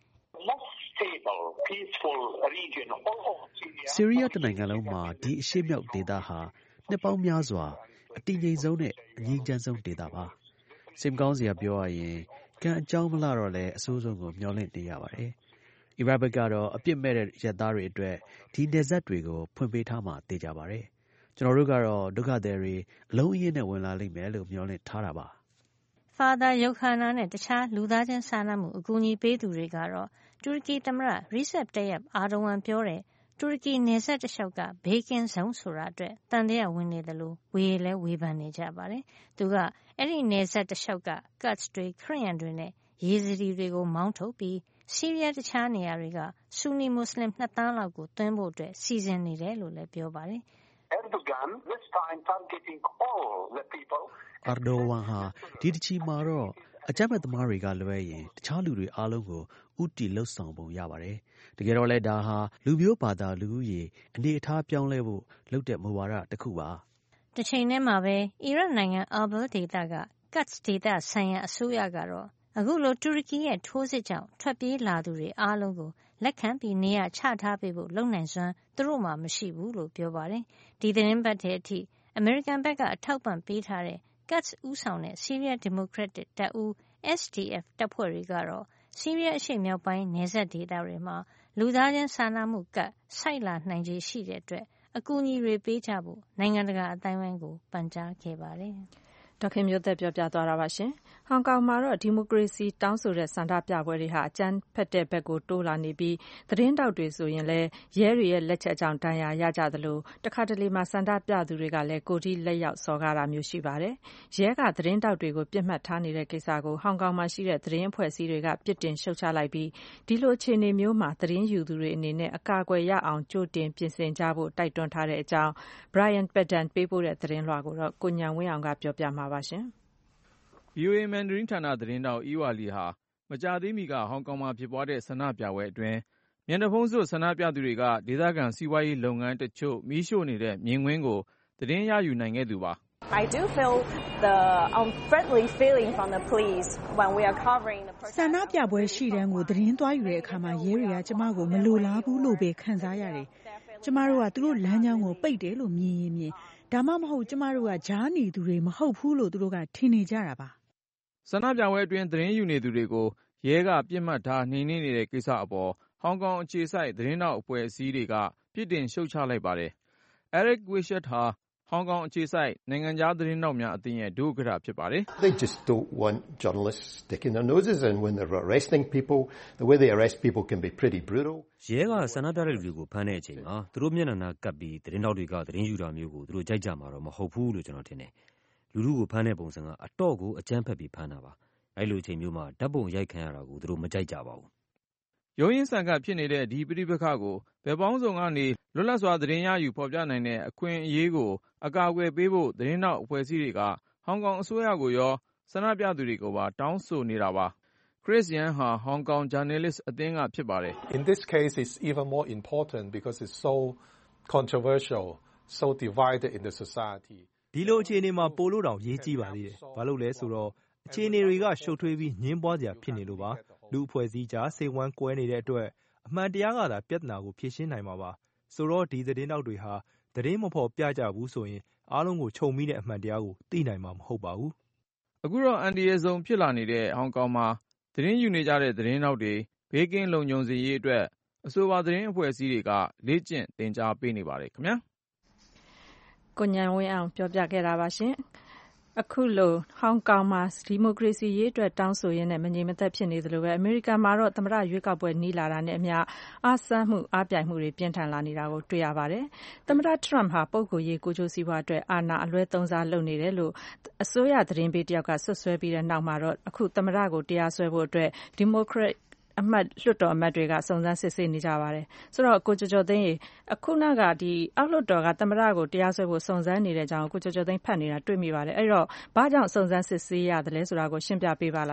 ဆီးရီးယားတနိုင်ငံလုံးမှာဒီအရှေ့မြောက်ဒေသဟာနှစ်ပေါင်းများစွာအတည်ငြိမ်ဆုံးနဲ့အငြိမ်းချမ်းဆုံးဒေသပါ။စိတ်မကောင်းစရာပြောရရင်ကံအကြောင်းမလှတော့လဲအဆိုးဆုံးကိုမျှော်လင့်နေရပါတယ်။အီရတ်ဘက်ကတော့အပြစ်မဲ့တဲ့ရက်သားတွေအတွက်ဒီနယ်စပ်တွေကိုဖွင့်ပေးထားမှသိကြပါတယ်။ကျွန်တော်တို့ကတော့ဒုက္ခသည်တွေအလုံးအရင်းနဲ့ဝင်လာလိမ့်မယ်လို့မျှော်လင့်ထားတာပါ။ Father Yokhana နဲ့တခြားလူသားချင်းစာနာမှုအကူအညီပေးသူတွေကတော့တူရကီသမ္မတ Recep Tayyip Erdogan ပြောတဲ့တူရကီနယ်စပ်တလျှောက်ကဘေးကင်းဇုံဆိုတာအတွက်သံသယဝင်နေတယ်လို့ဝေလဲဝေဖန်နေကြပါတယ်။သူကအဲ့ဒီနယ်စပ်တလျှောက်က Kurds တွေခရစ်ယာန်တွေနဲ့ယေဇဒီတွေကိုမောင်းထုတ်ပြီးဆီးရီးယားတခြားနေရာတွေကဆူနီမွတ်စလင်နှစ်သန်းလောက်ကိုသွင်းဖို့အတွက်စီစဉ်နေတယ်လို့လည်းပြောပါတယ်။ Erdogan this time targeting all the people. Erdogan ဟာဒီတစ်ချီမှာတော့အကြမ်းဖက်သမားတွေကလွဲရင်တခြားလူတွေအားလုံးကိုဥတီလှုပ်ဆောင်ပုံရပါတယ်။တကယ်တော့လဲဒါဟာလူမျိုးဘာသာလူဦးရေအနေအထားပြောင်းလဲဖို့လုပ်တဲ့မူဝါဒတစ်ခုပါ။တစ်ချိန်တည်းမှာပဲအီရတ်နိုင်ငံအာဘယ်ဒေသက Kurds ဒေသဆိုင်ရာအစိုးရကတော့အခုလိုတူရကီရဲ့ထိုးစစ်ကြောင့်ထွက်ပြေးလာသူတွေအားလုံးကိုလက်ခံပြီးနေရာချထားပေးဖို့လုပ်နိုင်စွမ်းသူတို့မှမရှိဘူးလို့ပြောပါတယ်။ဒီသတင်းပတ်ထဲအထိအမေရိကန်ဘက်ကအထောက်ပံ့ပေးထားတဲ့ Kurds ဦးဆောင်တဲ့ဆီးရီးယားဒီမိုကရက်တစ်တပ်ဦး S D F တပ်ဖွဲ့တွေကတော့ဆီးရီးယားအရှေ့မြောက်ပိုင်းနယ်စပ်ဒေသတွေမှာလူသားချင်းစာနာမှုကပ်ဆိုက်လာနိုင်ခြေရှိတဲ့အတွက်အကူအညီတွေပေးကြဖို့နိုင်ငံတကာအသိုင်းအဝိုင်းကိုပန်ကြားခဲ့ပါတယ်။ဒေါက်ခင်မျိုးသက်ပြောပြသွားတာပါရှင်။ဟောင်ကောင်မှာတော့ဒီမိုကရေစီတောင်းဆိုတဲ့ဆန္ဒပြပွဲတွေဟာအကြမ်းဖက်တဲ့ဘက်ကိုတိုးလာနေပြီးသတင်းတောက်တွေဆိုရင်လည်းရဲတွေရဲ့လက်ချက်အကြောင်းဒဏ်ရာရကြသလိုတခါတလေမှာဆန္ဒပြသူတွေကလည်းကိုကြီးလက်ရောက်စော်ကားတာမျိုးရှိပါတယ်။ရဲကသတင်းတောက်တွေကိုပြစ်မှတ်ထားနေတဲ့ကိစ္စကိုဟောင်ကောင်မှာရှိတဲ့သတင်းအဖွဲ့အစည်းတွေကပြစ်တင်ရှုတ်ချလိုက်ပြီးဒီလိုအခြေအနေမျိုးမှာသတင်းယူသူတွေအနေနဲ့အကာအကွယ်ရအောင်ကြိုတင်ပြင်ဆင်ကြဖို့တိုက်တွန်းထားတဲ့အကြောင်း Brian Padden ပေးပို့တဲ့သတင်းလွှာကိုတော့ကိုညံဝင်းအောင်ကပြောပြမှာပါရှင်။ ဗွီအိုအေ Mandarin ဌာနသတင်းတောက်အီဝါလီဟာမကြာသေးမီကဟောင်ကောင်မှာဖြစ်ပွားတဲ့ဆန္ဒပြပွဲအတွင်းမျက်နှာဖုံးစွပ်ဆန္ဒပြသူတွေကဒေသခံစီးပွားရေးလုပ်ငန်းတချို့မီးရှို့နေတဲ့မြင်ကွင်းကိုသတင်းရယူနိုင်ခဲ့သူပါ။ I do feel the unfriendly feeling from the police when we are covering the protest. ဆန္ဒပြပွဲရှိတန်းကိုသတင်းသွားယူတဲ့အခါမှာရဲတွေကကျမကိုမလိုလားဘူးလို့ပဲခံစားရတယ်။ကျမတို့ကသူတို့လမ်းကြောင်းကိုပိတ်တယ်လို့မြင်ရင်မြင်ဒါမှမဟုတ်ကျမတို့ကကြားနေသူတွေမဟုတ်ဘူးလို့သူတို့ကထင်နေကြတာပါ။ဆန္ဒပြပွဲအတွင်းသတင်းယူနေသူတွေကိုရဲကပြစ်မှတ်ထားနှိမ်နင်းနေတဲ့ကိစ္စအပေါ်ဟောင်ကောင်အခြေစိုက်သတင်းတောက်အဖွဲ့အစည်းတွေကပြစ်တင်ရှုတ်ချလိုက်ပါတယ်။ Eric Wishart ဟာဟောင်ကောင်အခြေစိုက်နိုင်ငံခြားသတင်းတောက်များအသင်းရဲ့ဒုဥက္ကဋ္ဌဖြစ်ပါတယ်။ They just don't want journalists sticking their noses in when they're arresting people. The way they arrest people can be pretty brutal. ရဲကဆန္ဒပြတဲ့လူတွေကိုဖမ်းတဲ့အချိန်မှာသူတို့မျက်နှာနာကပ်ပြီးသတင်းတောက်တွေကသတင်းယူတာမျိုးကိုသူတို့ကြိုက်ကြမှာတော့မဟုတ်ဘူးလို့ကျွန်တော်ထင်တယ်။လူလူကိုဖမ်းတဲ့ပုံစံကအတော့ကိုအကြမ်းဖက်ပြီးဖမ်းတာပါ။အဲ့လိုအချိန်မျိုးမှာဓာတ်ပုံရိုက်ခံရတာကိုသူတို့မကြိုက်ကြပါဘူး။ရုံးရင်းဆန်ခတ်ဖြစ်နေတဲ့ဒီပြိပခါကိုဘယ်ပေါင်းစုံကနေလွတ်လပ်စွာသတင်းရယူဖော်ပြနိုင်တဲ့အခွင့်အရေးကိုအကာအကွယ်ပေးဖို့သတင်းတောက်အဖွဲ့အစည်းတွေကဟောင်ကောင်အစိုးရကိုရောဆန္ဒပြသူတွေကိုပါတောင်းဆိုနေတာပါ။ Chris Yan ဟာဟောင်ကောင် journalist အသင်းကဖြစ်ပါတယ်။ In this case it's even more important because it's so controversial, so divided in the society. ဒီလိုအခြေအနေမှာပိုလို့တောင်ရေးကြည့်ပါသေးတယ်။ဘာလို့လဲဆိုတော့အခြေအနေတွေကရှုပ်ထွေးပြီးညှင်းပွားစရာဖြစ်နေလို့ပါ။လူအဖွဲ့အစည်းကြားစိတ်ဝမ်းကွဲနေတဲ့အတွက်အမှန်တရားကသာပြဿနာကိုဖြေရှင်းနိုင်မှာပါ။ဆိုတော့ဒီသတင်းတောက်တွေဟာသတင်းမဖော်ပြကြဘူးဆိုရင်အားလုံးကိုခြုံမိတဲ့အမှန်တရားကိုသိနိုင်မှာမဟုတ်ပါဘူး။အခုတော့အန်ဒီယေဆုံးဖြစ်လာနေတဲ့ဟောင်ကောင်မှာသတင်းယူနေကြတဲ့သတင်းတောက်တွေဘေးကင်းလုံခြုံစေရေးအတွက်အဆိုပါသတင်းအဖွဲ့အစည်းတွေကလေ့ကျင့်သင်ကြားပေးနေပါတယ်ခင်ဗျာ။ကိုညံဝင်းအောင်ပြောပြခဲ့တာပါရှင်။အခုလိုဟောင်ကောင်မှာဒီမိုကရေစီရေးအတွက်တောင်းဆိုရင်းနဲ့မငြိမ်မသက်ဖြစ်နေသလိုပဲအမေရိကန်မှာတော့သမ္မတရွေးကောက်ပွဲနီးလာတာနဲ့အမျှအားစမ်းမှုအားပြိုင်မှုတွေပြင်းထန်လာနေတာကိုတွေ့ရပါတယ်။သမ္မတထရမ့်ဟာပုဂ္ဂိုလ်ရေးကိုချိုးစီးပွားအတွက်အာဏာအလွဲသုံးစားလုပ်နေတယ်လို့အစိုးရသတင်းပေးတယောက်ကဆွဆွဲပြီးတဲ့နောက်မှာတော့အခုသမ္မတကိုတရားစွဲဖို့အတွက်ဒီမိုကရက်အမတ်လွှတ်တော်အမတ်တွေကစုံစမ်းစစ်ဆေးနေကြပါတယ်ဆိုတော့ကိုကျော်ကျော်သိန်းရေအခုနကဒီအောက်လွှတ်တော်ကသမ္မတကိုတရားစွဲဖို့စုံစမ်းနေတဲ့အကြောင်းကိုကျော်ကျော်သိန်းဖတ်နေတာတွေ့မိပါတယ်အဲ့တော့ဘာကြောင့်စုံစမ်းစစ်ဆေးရတယ်လဲဆိုတာကိုရှင်းပြပေးပါလားရှင်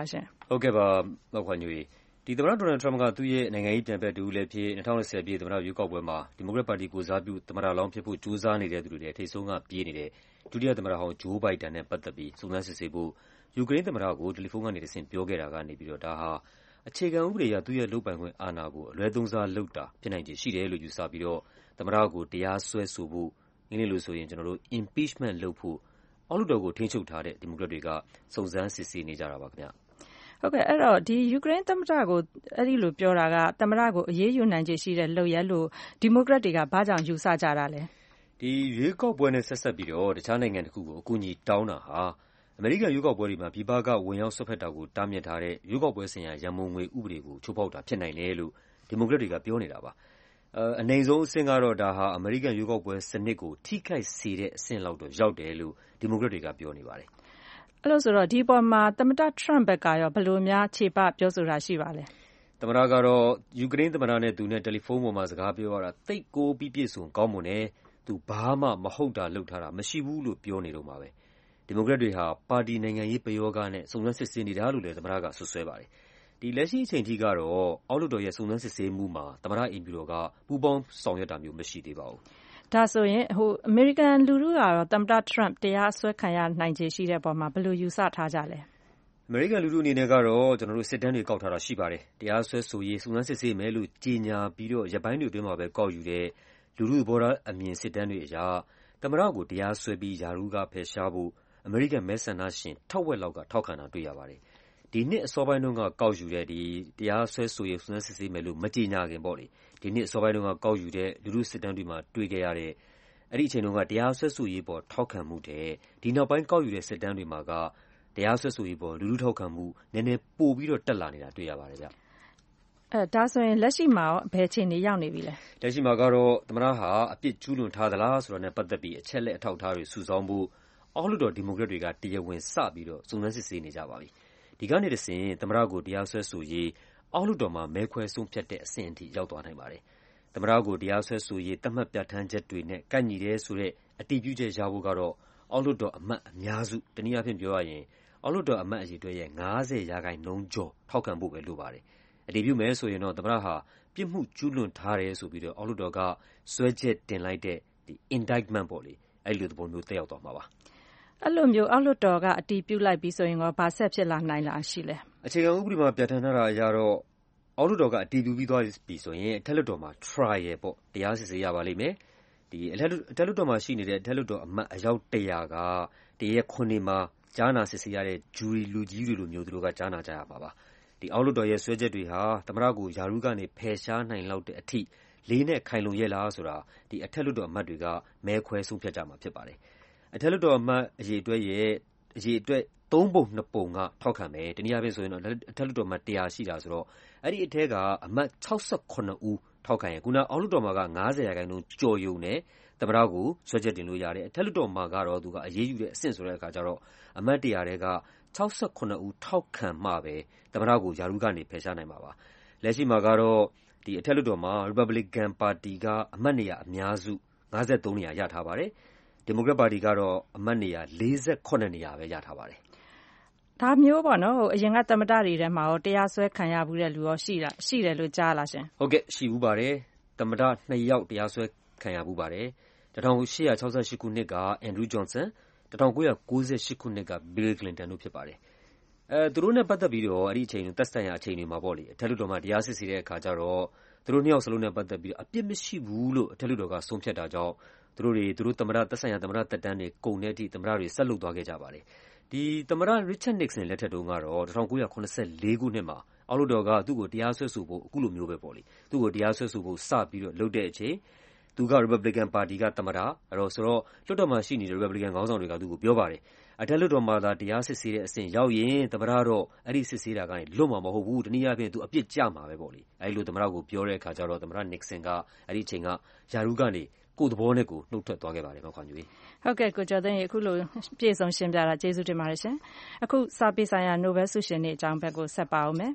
ဟုတ်ကဲ့ပါမောက်ခွန်ညွေဒီသမ္မတဒေါ်နယ်ထရမ့်ကသူ့ရဲ့နိုင်ငံရေးပြိုင်ဘက်တူလည်းဖြစ်၂၀၂၀ပြည့်သမ္မတရွေးကောက်ပွဲမှာဒီမိုကရက်ပါတီကိုစားပြုသမ္မတလောင်းဖြစ်ဖို့ကြိုးစားနေတဲ့သူတွေထိပ်ဆုံးကပြေးနေတဲ့ဒုတိယသမ္မတဟောင်းဂျိုးဘိုင်ဒန်နဲ့ပတ်သက်ပြီးစုံစမ်းစစ်ဆေးဖို့ယူကရိန်းသမ္မတကိုတယ်လီဖုန်းကနေတဆင့်ပြောခဲ့တာကနေပြီးတော့ဒါဟာအခြေခံဥပဒေအရသူ့ရဲ့လုပ်ပိုင်ခွင့်အာဏာကိုအလွဲသုံးစားလုပ်တာဖြစ်နိုင်ခြေရှိတယ်လို့ယူဆပြီးတော့သမ္မတကိုတရားစွဲဆိုဖို့အင်္ဂလိပ်လိုဆိုရင်ကျွန်တော်တို့ impeachment လုပ်ဖို့အောက်လွှတ်တော်ကိုထိန်းချုပ်ထားတဲ့ဒီမိုကရက်တွေကစုံစမ်းစစ်ဆေးနေကြတာပါခင်ဗျဟုတ်ကဲ့အဲ့တော့ဒီယူကရိန်းသမ္မတကိုအဲ့ဒီလိုပြောတာကသမ္မတကိုအရေးယူနိုင်ခြေရှိတဲ့လုပ်ရလို့ဒီမိုကရက်တွေကဘာကြောင့်ယူဆကြတာလဲဒီရွေးကောက်ပွဲနဲ့ဆက်ဆက်ပြီးတော့တခြားနိုင်ငံတစ်ခုကိုအကူအညီတောင်းတာဟာအမေရိကန်ရွေးကောက်ပွဲတွေမှာပြည်ပကဝင်ရောက်ဆွတ်ဖက်တာကိုတားမြစ်ထားတဲ့ရွေးကောက်ပွဲဆိုင်ရာရန်ပုံငွေဥပဒေကိုချိုးဖောက်တာဖြစ်နိုင်တယ်လို့ဒီမိုကရက်တွေကပြောနေတာပါအဲအနိုင်ဆုံးအဆင့်ကတော့ဒါဟာအမေရိကန်ရွေးကောက်ပွဲစနစ်ကိုထိခိုက်စေတဲ့အဆင့်လောက်တော့ရောက်တယ်လို့ဒီမိုကရက်တွေကပြောနေပါတယ်အဲ့လိုဆိုတော့ဒီပေါ်မှာသမ္မတထရမ့်ဘက်ကရောဘယ်လိုများခြေပပြောဆိုတာရှိပါလဲသမ္မတကတော့ယူကရိန်းသမ္မတနဲ့သူနဲ့တယ်လီဖုန်းပေါ်မှာစကားပြောရတာတိတ်ကိုပြည့်ပြည့်စုံကောင်းမွန်တယ်သူဘာမှမဟုတ်တာလုပ်ထားတာမရှိဘူးလို့ပြောနေတော့မှာပဲဒီမိုကရက်တွေဟာပါတီနိုင်ငံရေးပယောဂနဲ့စုံစမ်းစစ်ဆေးနေတာလို့လည်းသမ္မတကဆွဆွဲပါတယ်ဒီလက်ရှိအချိန်ထိကတော့အောက်လွှတ်တော်ရဲ့စုံစမ်းစစ်ဆေးမှုမှာသမ္မတအိမ်ဖြူတော်ကပူးပေါင်းဆောင်ရွက်တာမျိုးမရှိသေးပါဘူးဒါဆိုရင်ဟိုအမေရိကန်လူထုကတော့သမ္မတထရမ့်တရားစွဲခံရနိုင်ခြေရှိတဲ့ပုံမှာဘယ်လိုယူဆထားကြလဲအမေရိကန်လူထုအနေနဲ့ကတော့ကျွန်တော်တို့စစ်တမ်းတွေကောက်ထားတာရှိပါတယ်တရားစွဲဆိုရေးစုံစမ်းစစ်ဆေးမယ်လို့ကြေညာပြီးတော့ရပိုင်းတွေအတွင်းမှာပဲကောက်ယူတဲ့လူထုဘောထားအမြင်စစ်တမ်းတွေအရသမ္မတကိုတရားစွဲပြီးယာရုကဖယ်ရှားဖို့အမေရိကန်မဲဆန္ဒရှင်ထောက်ဝက်လောက်ကထောက်ခံတာတွေ့ရပါတယ်ဒီနှစ်အစောပိုင်းတုန်းကကောက်ယူတဲ့ဒီတရားစွဲဆိုရေးစုံစမ်းစစ်ဆေးမယ်လို့မကြေညာခင်ပေါ့လေဒီနှစ်အစောပိုင်းတုန်းကကောက်ယူတဲ့လူထုစစ်တမ်းတွေမှာတွေ့ခဲ့ရတဲ့အဲ့ဒီအချိန်တုန်းကတရားစွဲဆိုရေးပေါ်ထောက်ခံမှုတဲ့ဒီနောက်ပိုင်းကောက်ယူတဲ့စစ်တမ်းတွေမှာကတရားစွဲဆိုရေးပေါ်လူထုထောက်ခံမှုနည်းနည်းပိုပြီးတော့တက်လာနေတာတွေ့ရပါတယ်ဗျအဲဒါဆိုရင်လက်ရှိမှာဘယ်ချိန်နေရောက်နေပြီလဲလက်ရှိမှာကတော့သမ္မတဟာအပြစ်ကျူးလွန်ထားသလားဆိုတာနဲ့ပတ်သက်ပြီးအချက်လက်အထောက်အထားတွေစုဆောင်းဖို့အောက်လွှတ်တော်ဒီမိုကရက်တွေကတရားဝင်စပြီးတော့စုံစမ်းစစ်ဆေးနေကြပါပြီဒီကနေတစဉ်သမ္မတကိုတရားစွဲဆိုရေးအောက်လွှတ်တော်မှာမဲခွဲဆုံးဖြတ်တဲ့အဆင့်အထိရောက်သွားနိုင်ပါတယ်သမ္မတကိုတရားစွဲဆိုရေးတတ်မှတ်ပြဋ္ဌာန်းချက်တွေနဲ့ကိုက်ညီတယ်ဆိုတဲ့အတည်ပြုချက်ရဖို့ကတော့အောက်လွှတ်တော်အမတ်အများစုတနည်းအားဖြင့်ပြောရရင်အောက်လွှတ်တော်အမတ်အရေအတွက်ရဲ့၅၀ရာခိုင်နှုန်းကျော်ထောက်ခံဖို့ပဲလိုပါတယ်အတည်ပြုမယ်ဆိုရင်တော့သမ္မတဟာပြစ်မှုကျူးလွန်ထားတယ်ဆိုပြီးတော့အောက်လွှတ်တော်ကစွဲချက်တင်လိုက်တဲ့ဒီ indictment ပေါ့လေအဲ့လိုသဘောမျိုးတက်ရောက်သွားမှာပါအဲ့လိုမျိုးအောက်လွှတ်တော်ကအတည်ပြုလိုက်ပြီးဆိုရင်တော့ဘာဆက်ဖြစ်လာနိုင်လားရှိလဲအခြေခံဥပဒေမှာပြဋ္ဌာန်းထားတာအရတော့အောက်လွှတ်တော်ကအတည်ပြုပြီးသွားပြီဆိုရင်အထက်လွှတ်တော်မှာ trial ပေါ့တရားစစ်ဆေးရပါလိမ့်မယ်ဒီအထက်အထက်လွှတ်တော်မှာရှိနေတဲ့အထက်လွှတ်တော်အမတ်အယောက်တရာကတရက်ခွနေမှာကြားနာစစ်ဆေးရတဲ့ဂျူရီလူကြီးတွေလိုမျိုးသူတို့ကကြားနာကြရမှာပါဒီအောက်လွှတ်တော်ရဲ့ဆွဲချက်တွေဟာသမ္မတကိုယာရုကနေဖယ်ရှားနိုင်လောက်တဲ့အထိလေးနဲ့ခိုင်လုံရဲ့လားဆိုတာဒီအထက်လွှတ်တော်အမတ်တွေကမဲခွဲဆုံးဖြတ်ကြမှာဖြစ်ပါတယ်အထက်လွှတ်တော်အမတ်အရေအတွက်ရဲ့အရေအတွက်သုံးပုံနှစ်ပုံကထောက်ခံမယ်တနည်းအားဖြင့်ဆိုရင်တော့အထက်လွှတ်တော်မှာတရာရှိတာဆိုတော့အဲ့ဒီအထက်ကအမတ်၆၈ဦးထောက်ခံရင်ခုနအောက်လွှတ်တော်မှာက၅၀ရာခိုင်နှုန်းကျော်ယုံနဲ့သမ္မတကိုဆွဲချက်တင်လို့ရတယ်အထက်လွှတ်တော်မှာကတော့သူကအရေးယူတဲ့အဆင့်ဆိုတဲ့အခါကျတော့အမတ်တရာတွေက၆၈ဦးထောက်ခံမှပဲသမ္မတကိုယာရုကနေဖယ်ရှားနိုင်မှာပါလက်ရှိမှာကတော့ဒီအထက်လွှတ်တော်မှာ Republican ပါတီကအမတ်နေရာအများစု၅၃နေရာရထားပါတယ်ဒီမိုကရက်ပါတီကတော့အမတ်နေရာ၄၈နေရာပဲရထားပါတယ်ဒါမျိုးပေါ့နော်ဟိုအရင်ကသမ္မတတွေထဲမှာရောတရားစွဲခံရဘူးတဲ့လူရောရှိတာရှိတယ်လို့ကြားလားရှင်ဟုတ်ကဲ့ရှိဘူးပါတယ်သမ္မတနှစ်ယောက်တရားစွဲခံရဘူးပါတယ်၁၉၆၈ခုနှစ်က Andrew Johnson ၁၉၉၈ခုနှစ်က Bill Clinton တို့ဖြစ်ပါတယ်အဲသူတို့နဲ့ပတ်သက်ပြီးတော့အဲ့ဒီအချိန်သက်ဆိုင်ရာအချိန်တွေမှာပေါ့လေအထက်လွှတ်တော်မှာတရားစစ်ဆေးတဲ့အခါကျတော့သူတို့နှစ်ယောက်စလုံးနဲ့ပတ်သက်ပြီးတော့အပြစ်မရှိဘူးလို့အထက်လွှတ်တော်ကဆုံးဖြတ်တာကြောင့်သူတို့တွေသူတို့သမ္မတသက်ဆိုင်ရာသမ္မတတက်တန်းတွေကုန်တဲ့အထိသမ္မတတွေဆက်လုပ်သွားခဲ့ကြပါတယ်ဒီသမ္မတ Richard Nixon လက်ထက်တုန်းကတော့၁၉၇၄ခုနှစ်မှာအောက်လွှတ်တော်ကသူ့ကိုတရားစွဲဆိုဖို့အခုလိုမျိုးပဲပေါ့လေသူ့ကိုတရားစွဲဆိုဖို့စပြီးတော့လုပ်တဲ့အချိန်သူက Republican ပါတီကသမ္မတအဲ့တော့ဆိုတော့လွှတ်တော်မှာရှိနေတဲ့ Republican ခေါင်းဆောင်တွေကသူ့ကိုပြောပါတယ်အထက်လွှတ်တော်မှာသာတရားစစ်ဆေးတဲ့အဆင့်ရောက်ရင်သမ္မတတော့အဲ့ဒီစစ်ဆေးတာကနေလွတ်မှာမဟုတ်ဘူးတနည်းအားဖြင့်သူအပြစ်ကျမှာပဲပေါ့လေအဲ့လိုသမ္မတကိုပြောတဲ့အခါကျတော့သမ္မတ Nixon ကအဲ့ဒီအချိန်ကယာရုကနေကိုယ်သဘောနဲ့ကိုနှုတ်ထွက်သွားခဲ့ပါတယ်မောက်ခွန်ကြီးဟုတ်ကဲ့ကိုကျော်သိန်းအခုလိုပြေဆုံးရှင်းပြတာကျေးဇူးတင်ပါတယ်ရှင်အခုစာပေဆိုင်ရာ Nobel ဆုရှင်တွေအကြောင်းဘက်ကိုဆက်ပါအောင်မယ်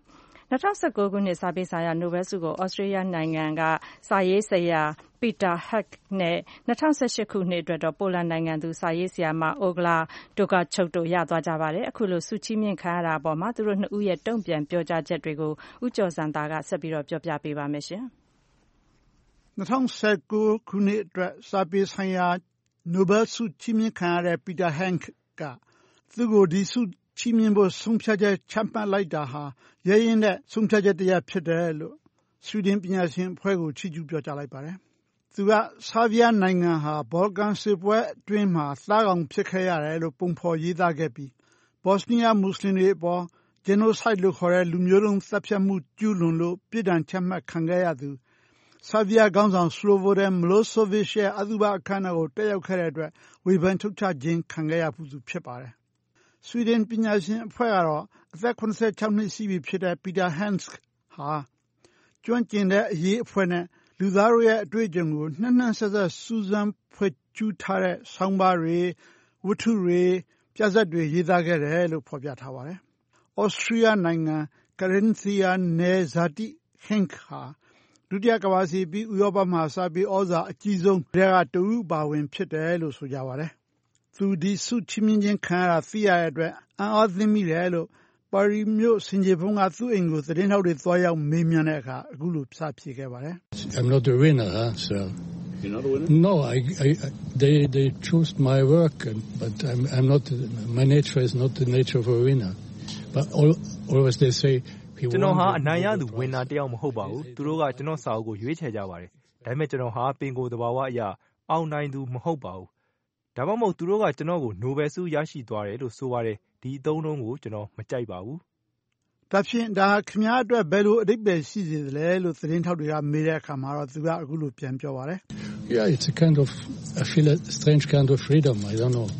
၂၀၁၉ ခုနှစ်စာပေဆိုင်ရာနိုဘယ်ဆုကိုဩစတြေးလျနိုင်ငံကစာရေးဆရာပီတာဟက်နဲ့၂၀၁၈ခုနှစ်အတွက်တော့ပိုလန်နိုင်ငံသူစာရေးဆရာမအိုဂလာတိုကာချုပ်တို့ရသွားကြပါတယ်။အခုလိုဆုချီးမြှင့်ခံရတာအပေါ်မှာသူတို့နှစ်ဦးရဲ့တုံ့ပြန်ပြောကြားချက်တွေကိုဦးကျော်စံသားကဆက်ပြီးတော့ပြောပြပေးပါမယ်ရှင်။၂၀၁၉ခုနှစ်အတွက်စာပေဆိုင်ရာနိုဘယ်ဆုချီးမြှင့်ခံရတဲ့ပီတာဟက်ကသူ့ကိုဒီဆုချီးမြှင့်ဖို့ဆုံးဖြတ်ချက်ချမှတ်လိုက်တာဟာရဲရင့်တဲ့ဆုံးဖြတ်ချက်တရားဖြစ်တယ်လို့ဆွီဒင်ပညာရှင်အဖွဲ့ကိုချီးကျူးပြောကြားလိုက်ပါတယ်။သူကဆာဗီးယားနိုင်ငံဟာဘော်ကန်စစ်ပွဲအတွင်းမှာသားကောင်ဖြစ်ခဲ့ရတယ်လို့ပုံဖော်ရေးသားခဲ့ပြီးဘော့စနီးယားမွတ်စလင်တွေအပေါ် genocide လို့ခေါ်တဲ့လူမျိုးတုံးသတ်ဖြတ်မှုကျူးလွန်လို့ပြည်ဒဏ်ချမှတ်ခံခဲ့ရသူဆာဗီးယားခေါင်းဆောင်စလိုဗိုဒန်မလိုဆိုဗစ်ရဲ့အသုဘအခမ်းအနားကိုတက်ရောက်ခဲ့တဲ့အတွက်ဝေဖန်ထုတ်ချခြင်းခံခဲ့ရမှုသူဖြစ်ပါတယ်။ဆွီဒင်ပညာရှင်အဖွဲ့ကတော့အသက်၇၆နှစ်ရှိပြီဖြစ်တဲ့ပီတာဟက်ဟာကျွမ်းကျင်တဲ့အရေးအဖွဲ့နဲ့လူသားတို့ရဲ့အတွေ့အကြုံကိုနှံ့နှံ့ဆက်ဆက်စူးစမ်းဖွဲ့ကျူးထားတဲ့ဆောင်းပါးတွေဝတ္ထုတွေပြဇာတ်တွေရေးသားခဲ့တယ်လို့ဖော်ပြထားပါတယ်။ဩစတြေးလျနိုင်ငံကရင်သီယာနယ်ဇာတိဟင်ခ်ဟာဒုတိယကမ္ဘာစစ်ပြီးဥရောပမှာစာပေဩဇာအကြီးဆုံးတွေကတဦးပါဝင်ဖြစ်တယ်လို့ဆိုကြပါတယ်။သူဒီဆုချီးမြှင့်ခြင်းခံရတာသိရတဲ့အတွက်အံ့အားသင့်မိတယ်လို့ပါရီမြို့ဆင်ခြေဖုံးကသူ့အိမ်ကိုသတင်းထောက်တွေသွားရောက်မေးမြန်းတဲ့အခါအခုလိုစဖြေခဲ့ပါတယ်။ I'm not a winner, huh, sir. You're not a winner? No, I, I, they, they chose my work, but I'm, I'm not, my nature is not the nature of a winner. But all, always they say, ကျွန်တော်ဟာအနိုင်ရသူဝင်နာတယောက်မဟုတ်ပါဘူးသူတို့ကကျွန်တော်စာအုပ်ကိုရွေးချယ်ကြပါတယ်ဒါပေမဲ့ကျွန်တော်ဟာပင်ကိုယ်သဘာဝအရအောင်နိုင်သူမဟုတ်ပါဘူးဒါမှမဟုတ်သူတို့ကကျွန်တော်ကိုနိုဘယ်ဆုရရှိသွားတယ်လို့ဆိုပါတယ်ဒီအသုံးလုံးကိုကျွန်တော်မကြိုက်ပါဘူးဒါဖြင့်ဒါခင်ဗျားအတွက်ဘယ်လိုအဓိပ္ပာယ်ရှိစေသလဲလို့သတင်းထောက်တွေကမေးတဲ့အခါမှာတော့သူကအခုလိုပြန်ပြောပါတယ် Yeah, it's a kind of I feel a strange kind of freedom, I don't know.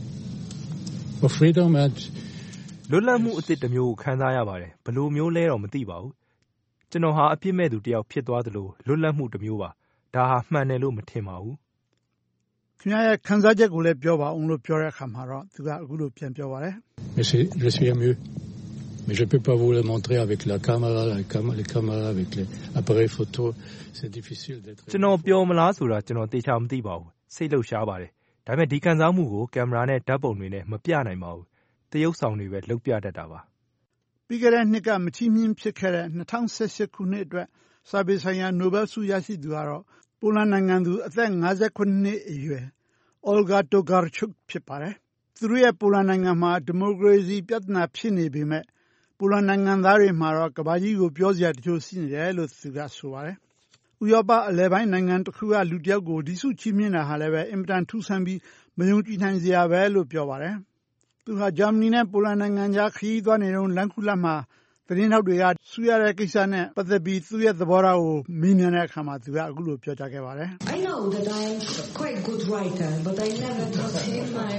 But freedom and လွတ်လပ်မှုအသစ်တစ်မျိုးကိုခံစားရပါတယ်ဘယ်လိုမျိုးလဲတော့မသိပါဘူးကျွန်တော်ဟာအပြစ်မဲ့သူတယောက်ဖြစ်သွားသလိုလွတ်လပ်မှုတစ်မျိုးပါဒါဟာမှန်တယ်လို့မထင်ပါဘူးခင်ဗျားရဲ့ခံစားချက်ကိုလည်းပြောပါအောင်လို့ပြောတဲ့အခါမှာတော့သူကအခုလိုပြန်ပြောပါတယ် Mais je suis ému. Mais je peux pas vous le montrer avec la caméra, la cam- les caméras, avec les appareils photo. C'est difficile d'être. ကျွန်တော်ပြောမလားဆိုတာကျွန်တော်သေချာမသိပါဘူးစိတ်လှုပ်ရှားပါတယ်ဒါပေမဲ့ဒီခံစားမှုကိုကင်မရာနဲ့ဓာတ်ပုံတွေနဲ့မပြနိုင်ပါဘူးတရုပ်ဆောင်တွေပဲလုပ်ပြတတ်တာပါပြီးခဲ့တဲ့နှစ်ကမချီးမြှင့်ဖြစ်ခဲ့တဲ့၂၀၁၈ခုနှစ်အတွက်စာပေဆိုင်ရာနိုဘယ်ဆုရရှိသူကတော့ပိုလန်နိုင်ငံသူအသက်၅၇နှစ်အရွယ်အော်ဂါတိုကာချုပ်ဖြစ်ပါတယ်သူတို့ရဲ့ပိုလန်နိုင်ငံမှာဒီမိုကရေစီပြဿနာဖြစ်နေပေမဲ့ပိုလန်နိုင်ငံသားတွေမှာတော့ကမ္ဘာကြီးကိုပြောစရာတချို့ရှိနေတယ်လို့သူကဆိုပါတယ်ဥရောပအလယ်ပိုင်းနိုင်ငံတစ်ခုကလူတစ်ယောက်ကိုဒီဆုချီးမြှင့်တာဟာလည်းပဲအင်မတန်ထူးဆန်းပြီးမယုံကြည်နိုင်စရာပဲလို့ပြောပါတယ်သူဟာဂျာမနီနဲ့ပိုလန်နိုင်ငံကြားခရီးသွားနေတော့လမ်းခုလတ်မှာသတင်းထောက်တွေကဆူရတဲ့ကိစ္စနဲ့ပတ်သက်ပြီးသူ့ရဲ့သဘောထားကိုမေးမြန်းတဲ့အခါမှာသူကအခုလိုပြောကြားခဲ့ပါတယ် I know that I am quite good writer but I never thought in my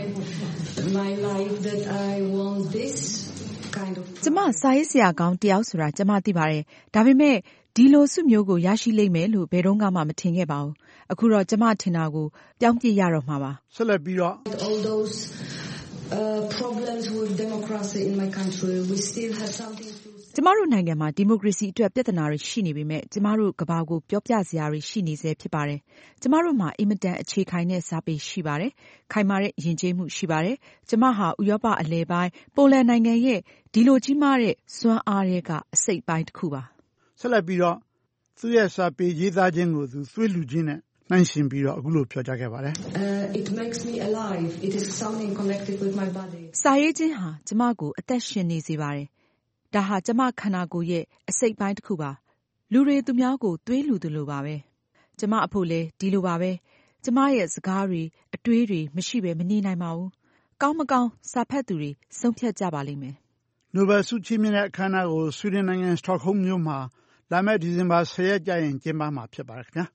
my life that I want this kind of ကျမစာရေးဆရာကောင်းတယောက်ဆိုတာကျမသိပါတယ်ဒါပေမဲ့ဒီလိုဆုမျိုးကိုရရှိလိမ့်မယ်လို့ဘယ်တော့မှမထင်ခဲ့ပါဘူးအခုတော့ကျမထင်တာကိုပြောင်းပြရတော့မှာပါဆက်လက်ပြီးတော့ all those uh, problems with democracy in my country we still have something to ကျမတို့နိုင်ငံမှာဒီမိုကရေစီအတွက်ပြဿနာတွေရှိနေပေမဲ့ကျမတို့ကမ္ဘာကိုပြောပြစရာတွေရှိနေစေဖြစ်ပါတယ်ကျမတို့မှာအင်မတန်အခြေခိုင်တဲ့စာပေရှိပါတယ်ခိုင်မာတဲ့ယဉ်ကျေးမှုရှိပါတယ်ကျမဟာဥရောပအလယ်ပိုင်းပိုလန်နိုင်ငံရဲ့ဒီလိုကြီးမားတဲ့စွမ်းအားတွေကအစိတ်ပိုင်းတစ်ခုပါဆက်လက်ပြီးတော့သူ့ရဲ့စာပေရေးသားခြင်းကိုသူသွေးလူချင်းနဲ့နှိုင်းယှဉ်ပြီးတော့အခုလိုပြောကြားခဲ့ပါတယ် uh, it makes me alive it is something connected with my body စာရေးခြင်းဟာကျမကိုအသက်ရှင်နေစေပါတယ်ဒါဟာကျမခန္ဓာကိုယ်ရဲ့အစိတ်ပိုင်းတစ်ခုပါလူတွေသူများကိုသွေးလူသလိုပါပဲကျမအဖို့လဲဒီလိုပါပဲကျမရဲ့စကားတွေအတွေးတွေမရှိဘဲမနေနိုင်ပါဘူးကောင်းမကောင်းစာဖတ်သူတွေဆုံးဖြတ်ကြပါလိမ့်မယ်နိုဘယ်ဆုချီးမြှင့်တဲ့အခမ်းအနားကိုဆွီဒင်နိုင်ငံစတော့ဟုမ်းမြို့မှာလာမယ့်ဒီဇင်ဘာ၁၀ရက်ကျရင်ကျင်းပမှာဖြစ်ပါတယ်ခင်ဗျာ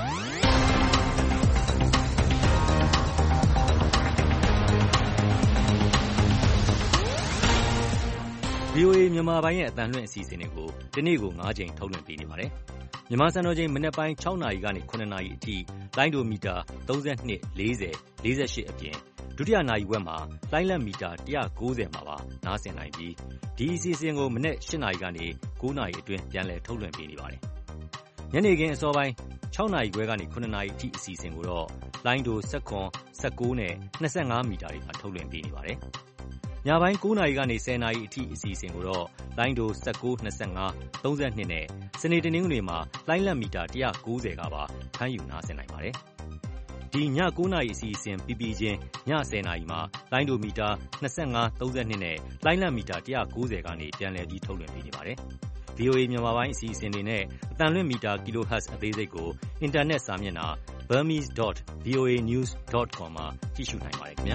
ဗွီအိုအေမြန်မာပိုင်းရဲ့အသံလွှင့်အစီအစဉ်တွေကိုဒီနေ့ကို၅ကြိမ်ထုတ်လွှင့်ပေးနေပါတယ်။မြန်မာစံတော်ချိန်မနက်ပိုင်း၆နာရီကနေ၇နာရီအထိလိုင်းဒိုမီတာ၃၂ ၄၀ ၄၈အပြင်ဒုတိယနာရီဝက်မှာလိုင်းလံမီတာone ninetyမှာပါနားဆင်နိုင်ပြီးဒီအစီအစဉ်ကိုမနက်eightနာရီကနေnineနာရီအတွင်းပြန်လည်ထုတ်လွှင့်ပေးနေပါတယ်။ညနေခင်းအစောပိုင်းsixနာရီခွဲကနေsevenနာရီအထိအစီအစဉ်ကိုတော့လိုင်းတိုseven, nineteenနဲ့twenty-fiveမီတာတွေမှာထုတ်လွှင့်ပေးနေပါတယ်။ညပိုင်းnineနာရီကနေtenနာရီအထိအစီအစဉ်ကိုတော့လိုင်းတိုnineteen, twenty-five, thirty-twoနဲ့စနေတနင်္ဂနွေမှာလိုင်းလံမီတာone ninetyကပါဖမ်းယူနားဆင်နိုင်ပါတယ်။ဒီညnineနာရီအစီအစဉ်ပြီးပြီးချင်းညtenနာရီမှာလိုင်းတိုမီတာtwenty-five, thirty-twoနဲ့လိုင်းလံမီတာone ninetyကနေပြန်လည်ပြီးထုတ်လွှင့်ပေးနေပါတယ်။ V O A မြန်မာပိုင်းအစီအစဉ်တွေနဲ့အသံလွှင့်မီတာ kilohertz အသေးစိတ်ကိုအင်တာနက်စာမျက်နှာ burmese dot voa news dot com မှာကြည့်ရှုနိုင်ပါတယ်ခင်ဗျာ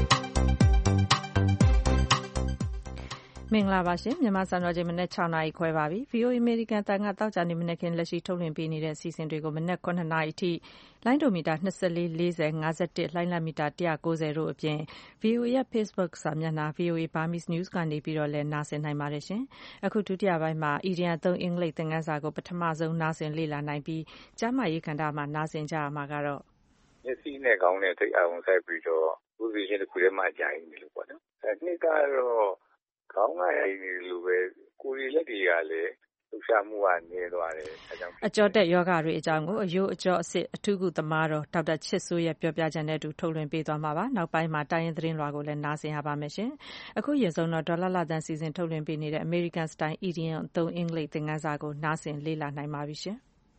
မင်္ဂလာပါရှင်မြန်မာစံတော်ချိန်မနက်sixနာရီခွဲပါပြီ V O A အမေရိကန်တန်ကတောက်ကြနေမနက်ခင်းလက်ရှိထုတ်လွှင့်ပေးနေတဲ့စီစဉ်တွေကိုမနက်nineနာရီအထိလိုင်းဒိုမီတာtwenty-four, forty, fifty-oneလိုင်းလံမီတာone ninetyတို့အပြင် V O A ရဲ့ Facebook စာမျက်နှာ V O A Burmese News ကနေပြီးတော့လည်းနားဆင်နိုင်ပါတယ်ရှင်အခုဒုတိယပိုင်းမှာ E D M threeအင်္ဂလိပ်သင်ခန်းစာကိုပထမဆုံးနားဆင်လေ့လာနိုင်ပြီးကျမ်းမာရေးကဏ္ဍမှာနားဆင်ကြရမှာကတော့မျက်စိနဲ့ခေါင်းနဲ့ထိတ်အောင်ဆိုင်ပြီးတော့ဥပဒေရှင်တစ်ခုထဲမှာကြာရင်းနေလို့ပေါ့နော်အဲနှစ်ကတော့ခေါင်းကရိုင်းနေလို့ပဲကိုယ်ရည်လက်တွေကလည်းလှူရှားမှုကနေသွားတယ်အဲကြောင့်အကျော်တက်ယောဂတွေအကြောင်းကိုအယိုးအကျော်အစစ်အထူးကုသမားတော်ဒေါက်တာချစ်စိုးရဲ့ပြောပြချက်နဲ့အတူထုတ်လွှင့်ပေးသွားမှာပါနောက်ပိုင်းမှာတိုင်းရင်းသတင်းလွှာကိုလည်းနားဆင်ရပါမယ်ရှင်အခုရင်ဆုံးတော့ဒေါ်လာလာတန်စီစဉ်ထုတ်လွှင့်ပေးနေတဲ့ American Style E D M threeအင်္ဂလိပ်သင်ခန်းစာကိုနားဆင်လေ့လာနိုင်ပါပြီရှင်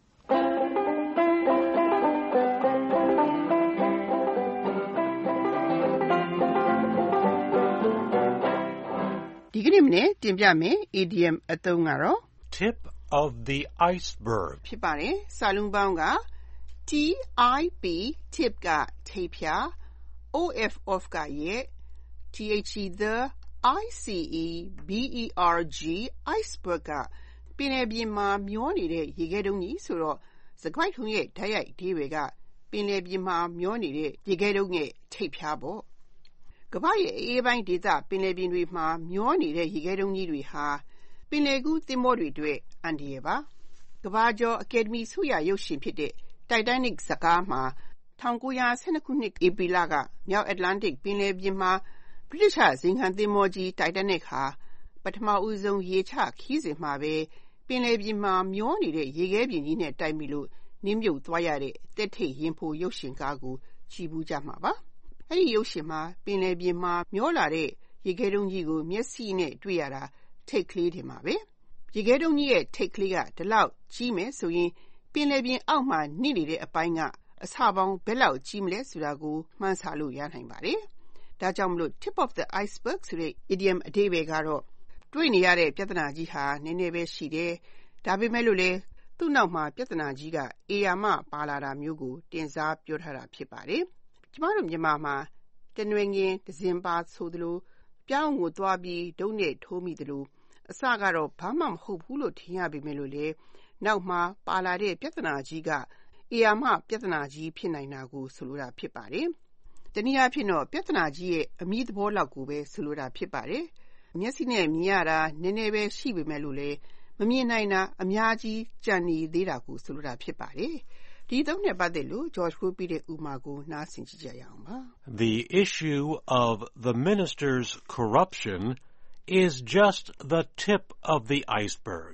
ဒီကနေ့မနေ့တင်ပြမယ် E D M အသုံးကတော့ tip of the iceberg ဖြစ်ပါတယ်စာလုံးပေါင်းက T I P tip ကထိပ်ဖြာ O F of ကရဲ့ T H E the I C E B E R G iceberg ကပင်လယ်ပြင်မှာမျောနေတဲ့ရေခဲတုံးကြီးဆိုတော့စကွိုက်ထုံးရဲ့ဓာတ်ရိုက်အဓိပ္ပာယ်ကပင်လယ်ပြင်မှာမျောနေတဲ့ရေခဲတုံးရဲ့ထိပ်ဖြာပေါ့ကမ္ဘာရဲ့အေးပိုင်းဒေသပင်လယ်ပြင်တွေမှာမျောနေတဲ့ရေခဲတုံးကြီးတွေဟာပင်လယ်ကူးသင်္ဘောတွေအတွက်အန္တရာယ်ပါကမ္ဘာကျော်အကယ်ဒမီဆုရရုပ်ရှင်ဖြစ်တဲ့ Titanic ဇာတ်ကားမှာnineteen twelveခုနှစ်ဧပြီလကမြောက်အတ္တလန္တိတ်ပင်လယ်ပြင်မှာဗြိတိရှဇိမ်ခံသင်္ဘောကြီး Titanic ဟာပထမဦးဆုံးရေချခီးစဉ်မှာပဲပင်လယ်ပြင်မှာမျောနေတဲ့ရေခဲပြင်ကြီးနဲ့တိုက်မိလို့နစ်မြုပ်သွားရတဲ့တက်ထိတ်ရင်ဖိုရုပ်ရှင်ကားကိုကြည့်ဘူးကြမှာပါအဲ့ဒီရုပ်ရှင်မှာပင်လယ်ပြင်မှာမျောလာတဲ့ရေခဲတုံးကြီးကိုမျက်စိနဲ့တွေ့ရတာထိတ်ကလေးတင်ပါပဲရေခဲတုံးကြီးရဲ့ထိတ်ကလေးကဒီလောက်ကြီးမယ်ဆိုရင်ပင်လယ်ပြင်အောက်မှာနှိမ့်နေတဲ့အပိုင်းကအဆပေါင်းဘယ်လောက်ကြီးမလဲဆိုတာကိုမှန်းဆလို့ရနိုင်ပါတယ်ဒါကြောင့်မလို့ tip of the iceberg ဆိုတဲ့ idiom အဓိပ္ပာယ်ကတော့တွေ့နေရတဲ့ပြဿနာကြီးဟာနည်းနည်းပဲရှိတယ်ဒါပေမဲ့လို့လေသူ့နောက်မှာပြဿနာကြီးကအေယာမပါလာတာမျိုးကိုတင်စားပြောထားတာဖြစ်ပါတယ်ကျမတို့မြန်မာမှာတနွေငင်တစင်ပါဆိုသလိုပြောင်းကိုသွားပြီးဒုံနဲ့ထိုးမိသလိုအစကတော့ဘာမှမဟုတ်ဘူးလို့ထင်ရပေမဲ့လို့လေနောက်မှာပါလာတဲ့ပြဿနာကြီးကအေယာမပြဿနာကြီးဖြစ်နိုင်တာကိုဆိုလိုတာဖြစ်ပါတယ်တနည်းအားဖြင့်တော့ပြဿနာကြီးရဲ့အမီးသဘောလောက်ကိုပဲဆိုလိုတာဖြစ်ပါတယ်မျက်စိနဲ့မြင်ရတာနည်းနည်းပဲရှိပေမဲ့လို့လေမမြင်နိုင်တာအများကြီးကြံနေသေးတာကိုဆိုလိုတာဖြစ်ပါတယ်ဒီသုံးနဲ့ပတ်သက်လို့ George Ruby ရဲ့ဥမာကိုနားဆင်ကြည့်ကြရအောင်ပါ The issue of the minister's corruption is just the tip of the iceberg.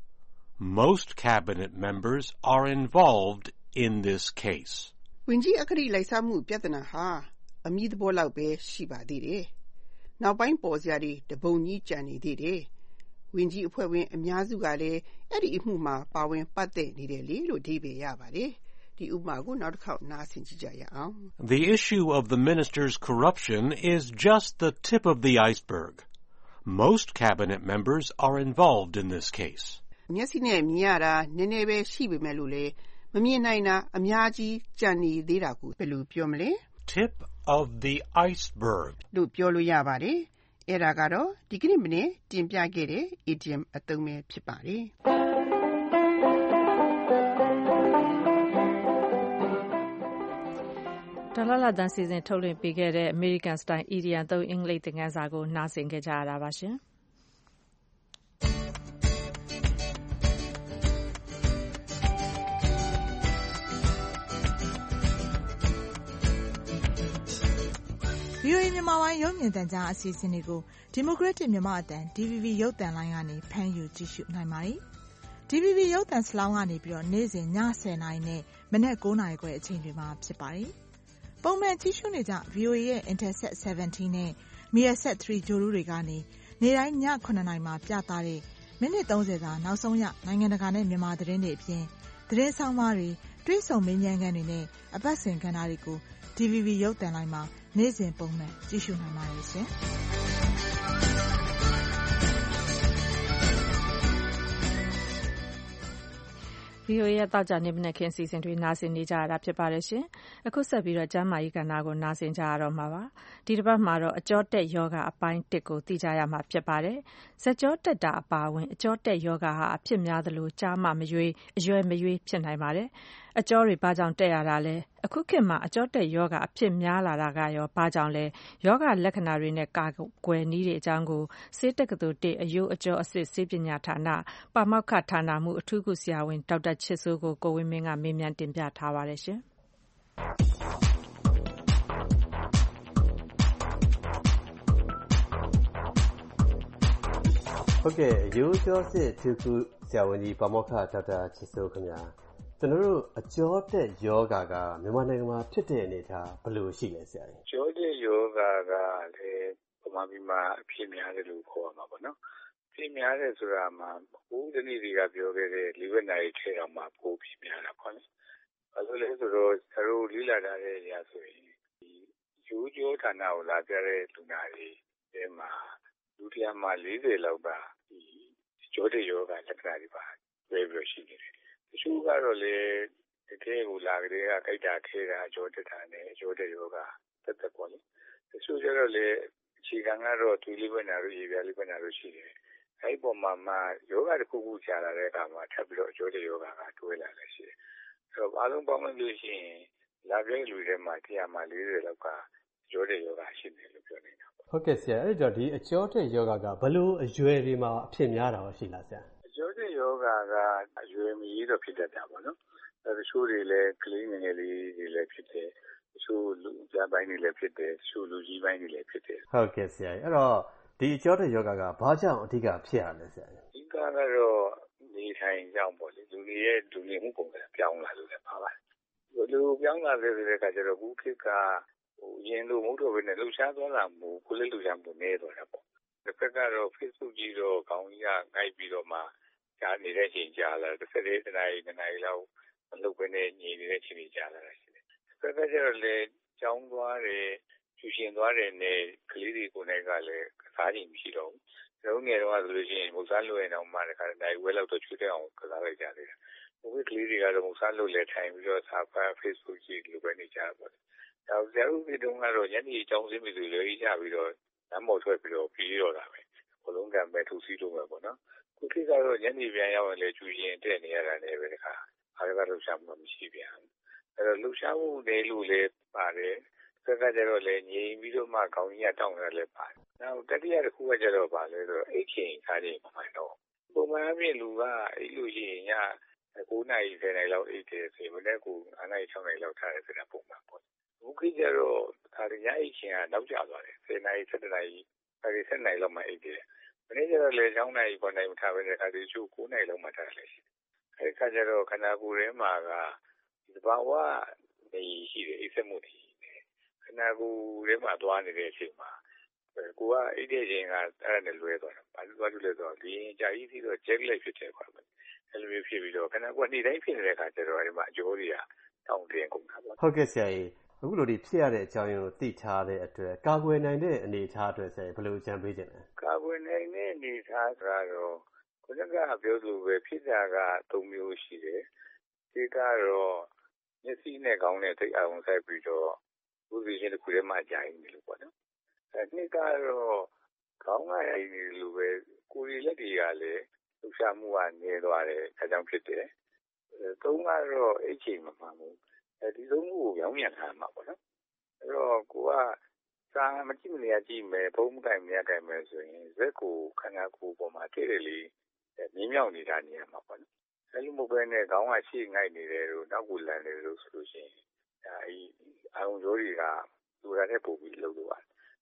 Most cabinet members are involved in this case. ဝင်ကြီးအခရီးလိုက်စားမှုပြဿနာဟာအမီးသဘောလောက်ပဲရှိပါသေးတယ်နောက်ပိုင်းပေါ်စရာတွေတပုံကြီးကြံနေသေးတယ်ဝင်ကြီးအဖွဲ့ဝင်အများစုကလည်းအဲ့ဒီအမှုမှာပါဝင်ပတ်သက်နေတယ်လေလို့ဒီပဲရပါတယ်ဒီဥပမာကိုနောက်တစ်ခေါက်နားဆင်ကြည့်ကြရအောင် The issue of the minister's corruption is just the tip of the iceberg. Most cabinet members are involved in this case. မျက်စိနဲ့မြင်ရတာနည်းနည်းပဲရှိပေမဲ့လို့လေမမြင်နိုင်တာအများကြီးကြံနေသေးတာကိုဘယ်လိုပြောမလဲ Tip of the iceberg လို့ပြောလို့ရပါတယ်အဲ့ဒါကတော့ဒီကနေ့မနေ့တင်ပြခဲ့တဲ့ idiom အသုံးပဲဖြစ်ပါတယ်ဒေါ်လာလာတန်စီစဉ်ထုတ်လွှင့်ပေးခဲ့တဲ့ American Style E D M threeအင်္ဂလိပ်သင်ခန်းစာကိုနားဆင်ခဲ့ကြရတာပါရှင်ဗီအိုအေ မြန်မာပိုင်းရုပ်မြင်သံကြားအစီအစဉ်တွေကို Democratic မြန်မာအသံ ဒီ ဗီ ဗီ ရုပ်သံလိုင်းကနေဖမ်းယူကြည့်ရှုနိုင်ပါတယ်။ ဒီ ဗီ ဗီ ရုပ်သံစလောင်းကနေပြီးတော့နေ့စဉ်ညဆယ်နာရီနဲ့မနက်ကိုးနာရီခွဲအချိန်တွေမှာဖြစ်ပါတယ်။ပုံမှန်ကြည့်ရှုနေကြ ဗီအိုအေ ရဲ့ Intelsat ဆယ်ဗန်တီးနဲ့ Measat သရီဂြိုဟ်တုတွေကနေနေ့တိုင်းညခုနှစ်နာရီမှာပြသတဲ့မိနစ်သုံးဆယ်သာနောက်ဆုံးရနိုင်ငံတကာနဲ့မြန်မာသတင်းတွေအပြင်သတင်းဆောင်မတွေတွေ့ဆုံမေးမြန်းခန်းတွေနဲ့အပတ်စဉ်ကဏ္ဍတွေကို ဒီ ဗီ ဗီ ရုပ်သံလိုင်းမှာနေ့စဉ်ပုံမှန်ကြည့်ရှုနိုင်ပါတယ်ရှင်။ဗီအိုအေ ရဲ့သောကြာနေ့မနက်ခင်းအစီအစဉ်တွေနားဆင်နေကြရတာဖြစ်ပါတယ်ရှင်။အခုဆက်ပြီးတော့ကျန်းမာရေးကဏ္ဍကိုနားဆင်ကြရတော့မှာပါ။ဒီတစ်ပတ်မှာတော့အကြောတက်ယောဂအပိုင်းတစ်ကိုသိကြရမှာဖြစ်ပါတယ်။ဇက်ကြောတက်တာအပါအဝင်အကြောတက်ယောဂဟာအဖြစ်များသလိုကြားမှမရွေးအရွယ်မရွေးဖြစ်နိုင်ပါတယ်။အကြောတွေဘာကြောင့်တက်ရတာလဲ။အခုခေတ်မှာအကြောတက်ယောဂအဖြစ်များလာတာကရောဘာကြောင့်လဲ။ယောဂလက္ခဏာတွေနဲ့ကာကွယ်နည်းတွေအကြောင်းကိုဆေးတက္ကသိုလ်တစ်အယိုးအကြောအစစ်ဆေးပညာဌာနပါမောက္ခဌာနမှူးအထူးကုဆရာဝန်ဒေါက်တာချစ်စိုးကိုကိုဝင်းမင်းကမေးမြန်းတင်ပြထားပါတယ်ရှင်။ဟုတ်ကဲ့အယိုးအကြောစစ်အထူးကုဆရာဝန်ကြီးပါမောက္ခဒေါက်တာချစ်စိုးခင်ဗျာကျွန်တော်တို့အကြောတက်ယောဂကမြန်မာနိုင်ငံမှာဖြစ်တဲ့အနေအထားဘယ်လိုရှိလဲဆရာကြီးအကြောတက်ယောဂကလည်းပမာပြီးမှအဖြစ်များတယ်လို့ခေါ်ရမှာပေါ့နော်အဖြစ်များတယ်ဆိုတာမှာဦးဇနီးတွေကပြောခဲ့တဲ့လေးဘက်နာရီထဲအောင်မှပိုးဖြစ်များတာပေါ့လေဘာလို့လဲဆိုတော့ကျွန်တော်လေးလာတာတဲ့နေရာဆိုရင်ဒီရိုးကြောဌာနကိုလာပြတဲ့လူနာတွေအဲမှာလူတရားမှာလေးဆယ်လောက်ကဒီအကြောတက်ယောဂလက္ခဏာတွေပါတွေ့ပြီးရှိနေတယ်တချို့ကတော့လေတကယ်ကိုလာကြတဲ့ကကြိုက်တာခဲတာအကျိုးတက်တာနဲ့အကျိုးတက်ရောကတက်တက်ပေါ့လေတချို့ကျတော့လေအခြေခံကတော့သူလေးပဲနာလို့ရေပြားလေးပဲနာလို့ရှိတယ်အဲ့ဒီပုံမှာမှယောဂတစ်ခုခုကြာလာတဲ့အခါမှာထပ်ပြီးတော့အကျိုးတက်ယောဂကတွဲလာတယ်ရှိတယ်အဲ့တော့အားလုံးပေါင်းလို့ရှိရင်လာပြည့်လူတွေမှာတရားမှာလေးတွေလောက်ကအကျိုးတက်ယောဂရှိတယ်လို့ပြောနေတာပေါ့ဟုတ်ကဲ့ဆရာအဲ့တော့ဒီအကျိုးတက်ယောဂကဘယ်လိုအရွယ်တွေမှာအဖြစ်များတာရှိလားဆရာအကျိုးတက်ယောဂကအရွယ်မကြီးတော့ဖြစ်တတ်တာပေါ့နော်အဲတချို့တွေလည်းကလေးငယ်ငယ်လေးတွေလည်းဖြစ်တယ်တချို့လူကြားပိုင်းတွေလည်းဖြစ်တယ်တချို့လူကြီးပိုင်းတွေလည်းဖြစ်တယ်ဟုတ်ကဲ့ဆရာအဲ့တော့ဒီအကျိုးတက်ယောဂကဘာကြောင့်အဓိကဖြစ်ရလဲဆရာအဓိကကတော့နေထိုင်ကြောင်းပေါ့လေလူတွေရဲ့လူနေမှုပုံစံပြောင်းလာလို့လည်းပါပါတယ်လူပြောင်းလာတဲ့အခါကျတော့ခုခေတ်ကဟိုရင်းလို့မဟုတ်တော့ဘဲနဲ့လှူရှားသွားတာမို့ကိုယ်လည်းလှူရှားမှုနေသွားတာပေါ့တစ်ဖက်ကတော့ Facebook ကြီးတော့ခေါင်းကြီးကငိုက်ပြီးတော့မှကြားနေတဲ့ချိန်ကြားလာတစ်ဖက်လေးတစ်နာရီတစ်နာရီလောက်မလုပ်ဘဲနဲ့ညီနေတဲ့ချိန်ကြီးကြားလာတာရှိတယ်။တစ်ဖက်ကကျတော့လေကြောင်းသွားတယ်ကျူရှင်သွားတယ်နဲ့ကလေးတွေကိုယ်နဲ့ကလည်းကစားချိန်မရှိတော့ဘူး။ကျွန်တော်ငယ်တော့ဆိုလို့ရှိရင်မုတ်စားလွယ်နေအောင်မှတခါနိုင်ဝဲလောက်တော့ချွေးတဲ့အောင်ကစားလိုက်ကြတယ်။ဘုရားကလေးတွေကတော့မုတ်စားလွယ်လဲထိုင်ပြီးတော့စာဖတ် Facebook ကြီးလိုပဲနေကြတာပေါ့။နောက်ဇာတ်ဥပဒေတုန်းကတော့ညနေကြောင်းစင်းပြီဆိုလေအေးကြပြီးတော့လမ်းပေါ်ထွက်ပြီးတော့ပြေးတော့တာပဲ။ဘလုံးကံပဲထူစီးလို့ပဲပေါ့နော်။ခုခေတ်ကတော့ညနေပြန်ရောက်ရင်လေကျူရှင်တက်နေရတာနဲ့ပဲတခါအားကလှူရှားမှုမရှိပြန်ဘူးအဲ့တော့လှူရှားမှုတွေလို့လည်းပါတယ်တစ်ခါကျတော့လေငြိမ်ပြီးတော့မှခေါင်းကြီးကတောင်းရလဲပါတယ်နောက်တတိယတစ်ခုကကျတော့ပါလဲဆိုတော့အိတ်ချိန်ခါးချိန်မှန်တော့ပုံမှန်အပြင်လူကအိတ်လို့ရှိရင်ညကိုးနာရီဆယ်နာရီလောက်အိတ်တယ်ဆိုရင်မနေ့ကငါးနာရီခြောက်နာရီလောက်ထားတယ်ဆိုတာပုံမှန်ပေါ့အခုခေတ်ကျတော့ခါရညအိတ်ချိန်ကနောက်ကျသွားတယ်ဆယ်နာရီဆယ်နာရီအဲဒီဆယ်နာရီလောက်မှအိတ်တယ်မနေ့ကျတော့လေကျောင်းနိုင်ပေါ်နိုင်မထားဘဲနဲ့အဲဒီချို့ကိုးနာရီလောက်မှထားတယ်ရှိတယ်အဲဒီခါကျတော့ခန္ဓာကိုယ်ထဲမှာကဒီသဘာဝနေရှိတယ်အိပ်စက်မှုတွေခန္ဓာကိုယ်ထဲမှာသွားနေတဲ့အချိန်မှာကိုကအိပ်တဲ့ချိန်ကအဲ့ဒါနဲ့လွဲသွားတာဘာလို့သွားလို့လဲဆိုတော့ဒီကြာကြီးပြီးတော့ jet lag ဖြစ်တယ်ကွာအဲ့လိုမျိုးဖြစ်ပြီးတော့ခန္ဓာကိုယ်နေ့တိုင်းဖြစ်နေတဲ့အခါကျတော့ဒီမှာအကျိုးတွေကတောင်းတင်ကုန်တာပေါ့ဟုတ်ကဲ့ဆရာကြီးအခုလိုဒီဖြစ်ရတဲ့အကြောင်းရင်းကိုသိထားတဲ့အတွက်ကာကွယ်နိုင်တဲ့အနေအထားအတွက်ဆရာကြီးဘယ်လိုအကြံပေးချင်လဲကာကွယ်နိုင်တဲ့အနေအထားကတော့ခုနကပြောသလိုပဲဖြစ်တာကသုံးမျိုးရှိတယ်ဒီကတော့မျက်စိနဲ့ခေါင်းနဲ့သိအောင်ဆိုင်ပြီးတော့ဥပဒေရှင်တစ်ခုထဲမှာကြာရင်လို့ပေါ့နော်အဲနှစ်ကတော့ခေါင်းကရည်နေလို့ပဲကိုယ်ရည်လက်တွေကလည်းလှူရှားမှုကနေသွားတယ်အဲကြောင့်ဖြစ်တယ်သုံးကတော့အိတ်ချိန်မမှန်ဘူးအဲဒီသုံးခုကိုရောင်းမြန်ထားမှာပေါ့နော်အဲ့တော့ကိုကစာမကြည့်မနေရကြည့်မယ်ဘုံမကင်မရကင်မယ်ဆိုရင်ဇက်ကိုခန္ဓာကိုယ်ပေါ်မှာတည့်တယ်လေမြင်းမြောက်နေတာနေရာမှာပေါ့နော်အဲ့လိုမဟုတ်ဘဲနဲ့ခေါင်းကရှေ့ငိုက်နေတယ်လို့နောက်ကိုလန်နေတယ်လို့ဆိုလို့ရှိရင်အဲဒီအာရုံကြိုးတွေကလူရတဲ့ပုံပြီးလှုပ်လို့ပါတယ်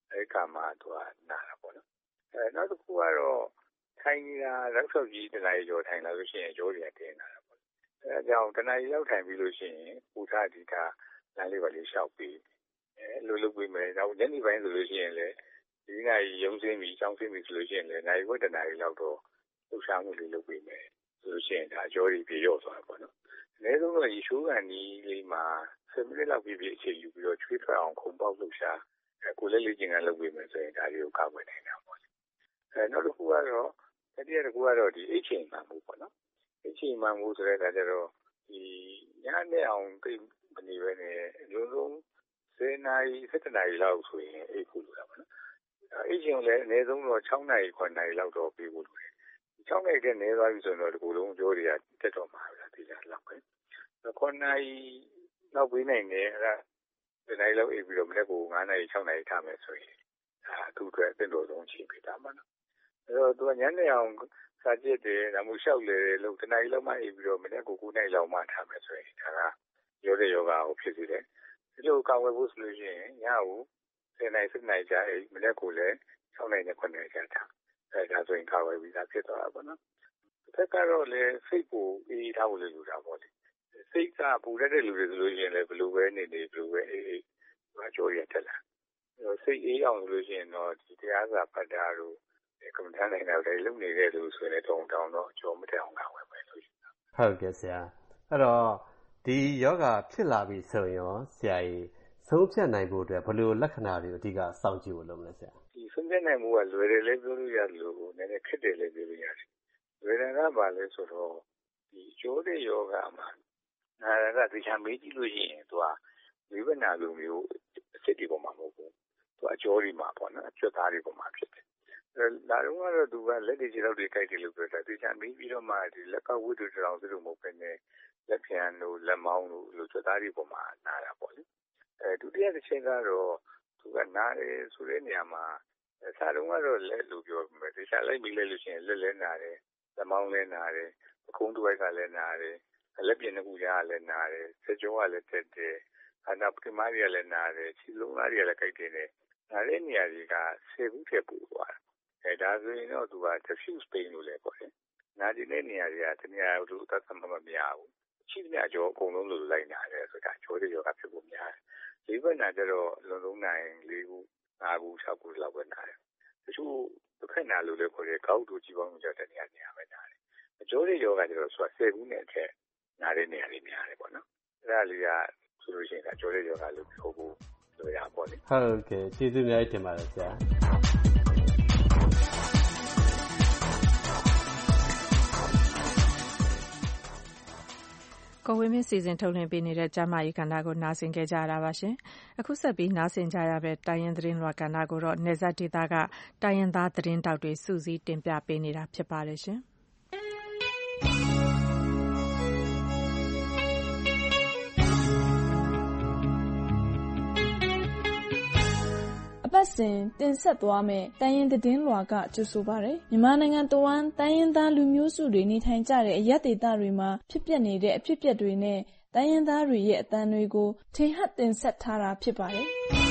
အဲဒီကမှသူကနာတာပေါ့နော်အဲနောက်တစ်ခုကတော့ထိုင်နေတာလောက်ဆော့ကြီးတနားရီကျော်ထိုင်လာလို့ရှိရင်ကြောတွေကတင်းလာတာပေါ့အဲဒါကြောင့်တနားရီလောက်ထိုင်ပြီးလို့ရှိရင်ပူထားဒီထားလမ်းလေးပါလေးလျှောက်ပြီးအဲလိုလုပ်ပြီးမယ်နောက်ညနေပိုင်းဆိုလို့ရှိရင်လည်းဒီနာရီရုံးစင်းပြီးကြောင်းစင်းပြီးဆိုလို့ရှိရင်လည်းနိုင်ဝက်တနားရီလောက်တော့လှူရှားမှုလေးလုပ်ပြီးမယ်ဆိုလို့ရှိရင်ဒါကြောတွေပြေရော့သွားပါတော့အနည်းဆုံးတော့ရေရှိုးကန်ဒီလေးမှာဆယ်မိနစ်လောက်ပြီးပြီးအချိန်ယူပြီးတော့ချွေးထွက်အောင်ခုံပေါက်လှူရှားအဲကိုလေးလေးချင်းကလုပ်ပြီးမယ်ဆိုရင်ဒါလေးကိုကောက်ွယ်နိုင်တာပေါ့အဲနောက်တစ်ခုကတော့တတိယတစ်ခုကတော့ဒီအိတ်ချိန်မှမှုပေါ့နော်အိတ်ချိန်မှမှုဆိုတဲ့အခါကျတော့ဒီညနေအောင်သိမနေပဲနဲ့အလုံးစုံဆယ်နာရီ၁၇နာရီလောက်ဆိုရင်အိတ်ဖို့လိုတာပေါ့နော်အိတ်ချိန်လည်းအနည်းဆုံးတော့၆နာရီ၇နာရီလောက်တော့ပြီးဖို့လိုတယ်၆နာရီတည်းနေသွားပြီဆိုရင်တော့ဒီလိုလုံးကြောတွေကတက်တော့မှာပဲဒီလားလောက်ပဲ၇နာရီနောက်ပြီးနိုင်တယ်အဲ့ဒါဒီနေ့လောက်အိပ်ပြီးတော့မနေ့က၅နာရီ၆နာရီထားမယ်ဆိုရင်အာသူ့အတွက်အသင့်တော်ဆုံးချိန်ပေးတာမှာနော်အဲ့တော့သူကညနေအောင်စာကြည့်တယ်ဒါမှမဟုတ်လျှောက်လေလို့ဒီနေ့လောက်မှအိပ်ပြီးတော့မနေ့က၉နာရီလောက်မှထားမယ်ဆိုရင်ဒါကရောတဲ့ယောဂကိုဖြစ်စေတယ်ဒီလိုကောင်းဝယ်ဖို့ဆိုလို့ရှိရင်ညကို၁၀နာရီ၁၀နာရီကြာအိပ်မနေ့ကလည်း၆နာရီနဲ့၇နာရီကြာထားအဲဒါဆိုရင်ကောင်းဝယ်ပြီးသားဖြစ်သွားတာပေါ့နော်တစ်ခါတော့လေစိတ်ကိုအေးထားဖို့လိုတာပေါ့လေစိတ်ကပူတတ်တဲ့လူတွေဆိုလို့ရှိရင်လည်းဘယ်လိုပဲနေနေဘယ်လိုပဲအေးအေးဘာကြောရတက်လာစိတ်အေးအောင်ဆိုလို့ရှိရင်တော့ဒီတရားစာဖတ်တာတို့ကွန်ပျူတာနိုင်တာတွေလုပ်နေတဲ့လူဆိုရင်တုံတောင်တော့ကြောမတက်အောင်ကဝယ်ပဲလို့ရှိတာဟုတ်ကဲ့ဆရာအဲ့တော့ဒီယောဂဖြစ်လာပြီဆိုရင်ရောဆရာကြီးဆုံးဖြတ်နိုင်ဖို့အတွက်ဘယ်လိုလက္ခဏာတွေအဓိကစောင့်ကြည့်ဖို့လုပ်မလဲဆရာဒီဆုံးဖြတ်နိုင်မှုကလွယ်တယ်လည်းပြောလို့ရတယ်လို့နည်းနည်းခက်တယ်လည်းပြောလို့ရတယ်လွယ်တယ်ကဘာလဲဆိုတော့ဒီကျိုးတဲ့ယောဂမှာအဲဒါကဒီချမ်းမေးကြည့်လို့ရှိရင်သူကမိဘနာလိုမျိုးအစ်စ်ဒီပေါ်မှာမဟုတ်ဘူးသူအကျော်ဒီမှာပေါ့နော်အကျွတ်သားတွေပေါ်မှာဖြစ်တယ်အဲလာတော့ကတော့သူကလက်တွေခြေထောက်တွေကြိုက်တယ်လို့ပြောတာဒီချမ်းမေးပြီးတော့မှဒီလက်ကဝိတုတောင်စလို့မဟုတ်ဘဲနဲ့လက်ဖြံတို့လက်မောင်းတို့လိုကျွတ်သားတွေပေါ်မှာနားတာပေါ့လေအဲဒုတိယတစ်ချက်ကတော့သူကနားတယ်ဆိုတဲ့နေရာမှာစားတော့ကတော့လက်လို့ပြောမယ်ဒီချမ်းလိုက်ပြီးလဲလို့ရှိရင်လက်လဲနာတယ်လက်မောင်းလဲနာတယ်အခုံးတစ်ဝိုက်ကလည်းနာတယ်လက်ပြင်းတစ်ခုကြားကလည်းနားတယ်စကြောကလည်းတက်တယ်အနာပတိမာရီကလည်းနားတယ်ခြေလုံးသားတွေကလည်းကြိုက်တယ်နဲ့နားတဲ့နေရာတွေကဆယ်ခုထက်ပိုသွားတယ်အဲဒါဆိုရင်တော့သူက diffuse pain လို့လည်းပြောတယ်နားကျင်တဲ့နေရာတွေကတနေရာတို့သတ်သတ်မှမမရဘူးရှိသမျှကြောအကုန်လုံးလိုလိုက်နာတယ်ဆိုတာကြောတဲ့ယောဂဖြစ်ဖို့များတယ်လေးဘက်နာကြတော့လုံးလုံးနိုင်၄ခု၅ခု၆ခုလောက်ပဲနားတယ်တချို့တစ်ခက်နာလို့လည်းခေါ်တယ်ကောက်တို့ကြီးပေါင်းကြတဲ့နေရာနေရာပဲနားတယ်အကျိုးတွေယောဂကျတော့ဆိုတာဆယ်ခုနဲ့အထက်နားတဲ့နေရာတွေများတယ်ပေါ့နော်အဲ့ဒါလေးကဆိုလို့ရှိရင်အကျိုးတွေယောဂလို့ပြောဖို့လိုရပါလေဟုတ်ကဲ့ကျေးဇူးများတင်ပါတယ်ဆရာကိုဝင်းမင်းစီစဉ်ထုတ်လွှင့်ပေးနေတဲ့ကျမကြီးကဏ္ဍကိုနားဆင်ကြရတာပါရှင်အခုဆက်ပြီးနားဆင်ကြရတဲ့တိုင်းရင်းသတင်းလွှာကဏ္ဍကိုတော့နေဆက်ဒေသကတိုင်းရင်းသားသတင်းတောက်တွေစုစည်းတင်ပြပေးနေတာဖြစ်ပါတယ်ရှင်အပတ်စဉ်တင်ဆက်သွားမယ့်တိုင်းရင်းသတင်းလွှာကကြိုဆိုပါရယ်မြန်မာနိုင်ငံတဝန်းတိုင်းရင်းသားလူမျိုးစုတွေနေထိုင်ကြတဲ့အရပ်ဒေသတွေမှာဖြစ်ပျက်နေတဲ့အဖြစ်အပျက်တွေနဲ့တိုင်းရင်းသားတွေရဲ့အသံတွေကိုထင်ဟပ်တင်ဆက်ထားတာဖြစ်ပါတယ်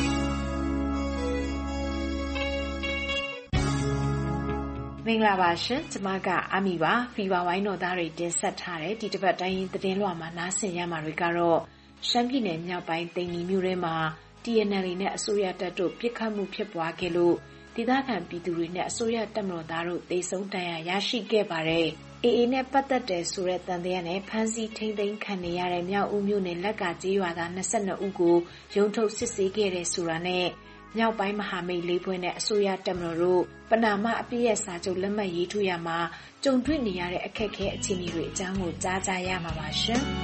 မင်္ဂလာပါရှင်ကျမကအာမီပါဖီဘာဝိုင်းတော်သားတွေတင်ဆက်ထားတဲ့ဒီတစ်ပတ်တိုင်းရင်းသတင်းလွှာမှာနားဆင်ရမှာတွေကတော့ရှမ်းပြည်နယ်မြောက်ပိုင်းတိန်နီမြို့ထဲမှာ T N L နဲ့အစိုးရတပ်တို့ပြစ်ခတ်မှုဖြစ်ပွားခဲ့လို့ဒေသခံပြည်သူတွေနဲ့အစိုးရတပ်မတော်သားတို့တေဆုံးဒဏ်ရာရရှိခဲ့ပါတယ်။ A A နဲ့ပတ်သက်တဲ့ဆိုတဲ့တန်တရားနဲ့ဖမ်းဆီးထိန်းသိမ်းခံနေရတဲ့မြောက်ဦးမြို့နယ်လက်ကကျေးရွာသား၂၂ဦးကိုရုံထုတ်စစ်ဆေးခဲ့တဲ့ဆိုတာနဲ့မြောက်ပိုင်းမဟာမိတ်လေးဖွဲ့နဲ့အစိုးရတပ်မတော်တို့ပဏာမအပြည့်ရဲ့စာချုပ်လက်မှတ်ရေးထိုးရမှာကြုံတွေ့နေရတဲ့အခက်အခဲအခြေအနေတွေအကြောင်းကိုကြားကြရမှာပါရှင်။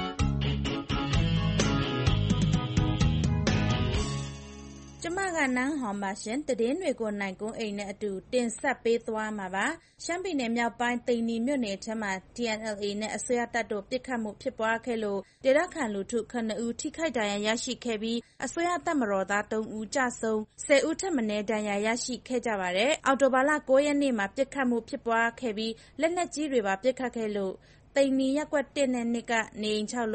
ကျမကနန်းဟောင်ပါရှင်တည်င်းတွေကိုနိုင်ကုန်းအိမ်နဲ့အတူတင်ဆက်ပေးသွားမှာပါရှမ်းပြည်နယ်မြောက်ပိုင်းတိန်နီမြို့နယ်ထဲမှာ T N L A နဲ့အစိုးရတပ်တို့ပစ်ခတ်မှုဖြစ်ပွားခဲ့လို့ဒေသခံလူထုခုနှစ်ဦးထိခိုက်ဒဏ်ရာရရှိခဲ့ပြီးအစိုးရတပ်မတော်သား၃ဦးကြဆုံး၁၀ဦးထက်မနည်းဒဏ်ရာရရှိခဲ့ကြပါတယ်အော်တိုဘာလ၉ရက်နေ့မှာပစ်ခတ်မှုဖြစ်ပွားခဲ့ပြီးလက်နက်ကြီးတွေပါပစ်ခတ်ခဲ့လို့တိန်နီရပ်ကွက်၁နဲ့၂ကနေအိမ်၆လုံးထိ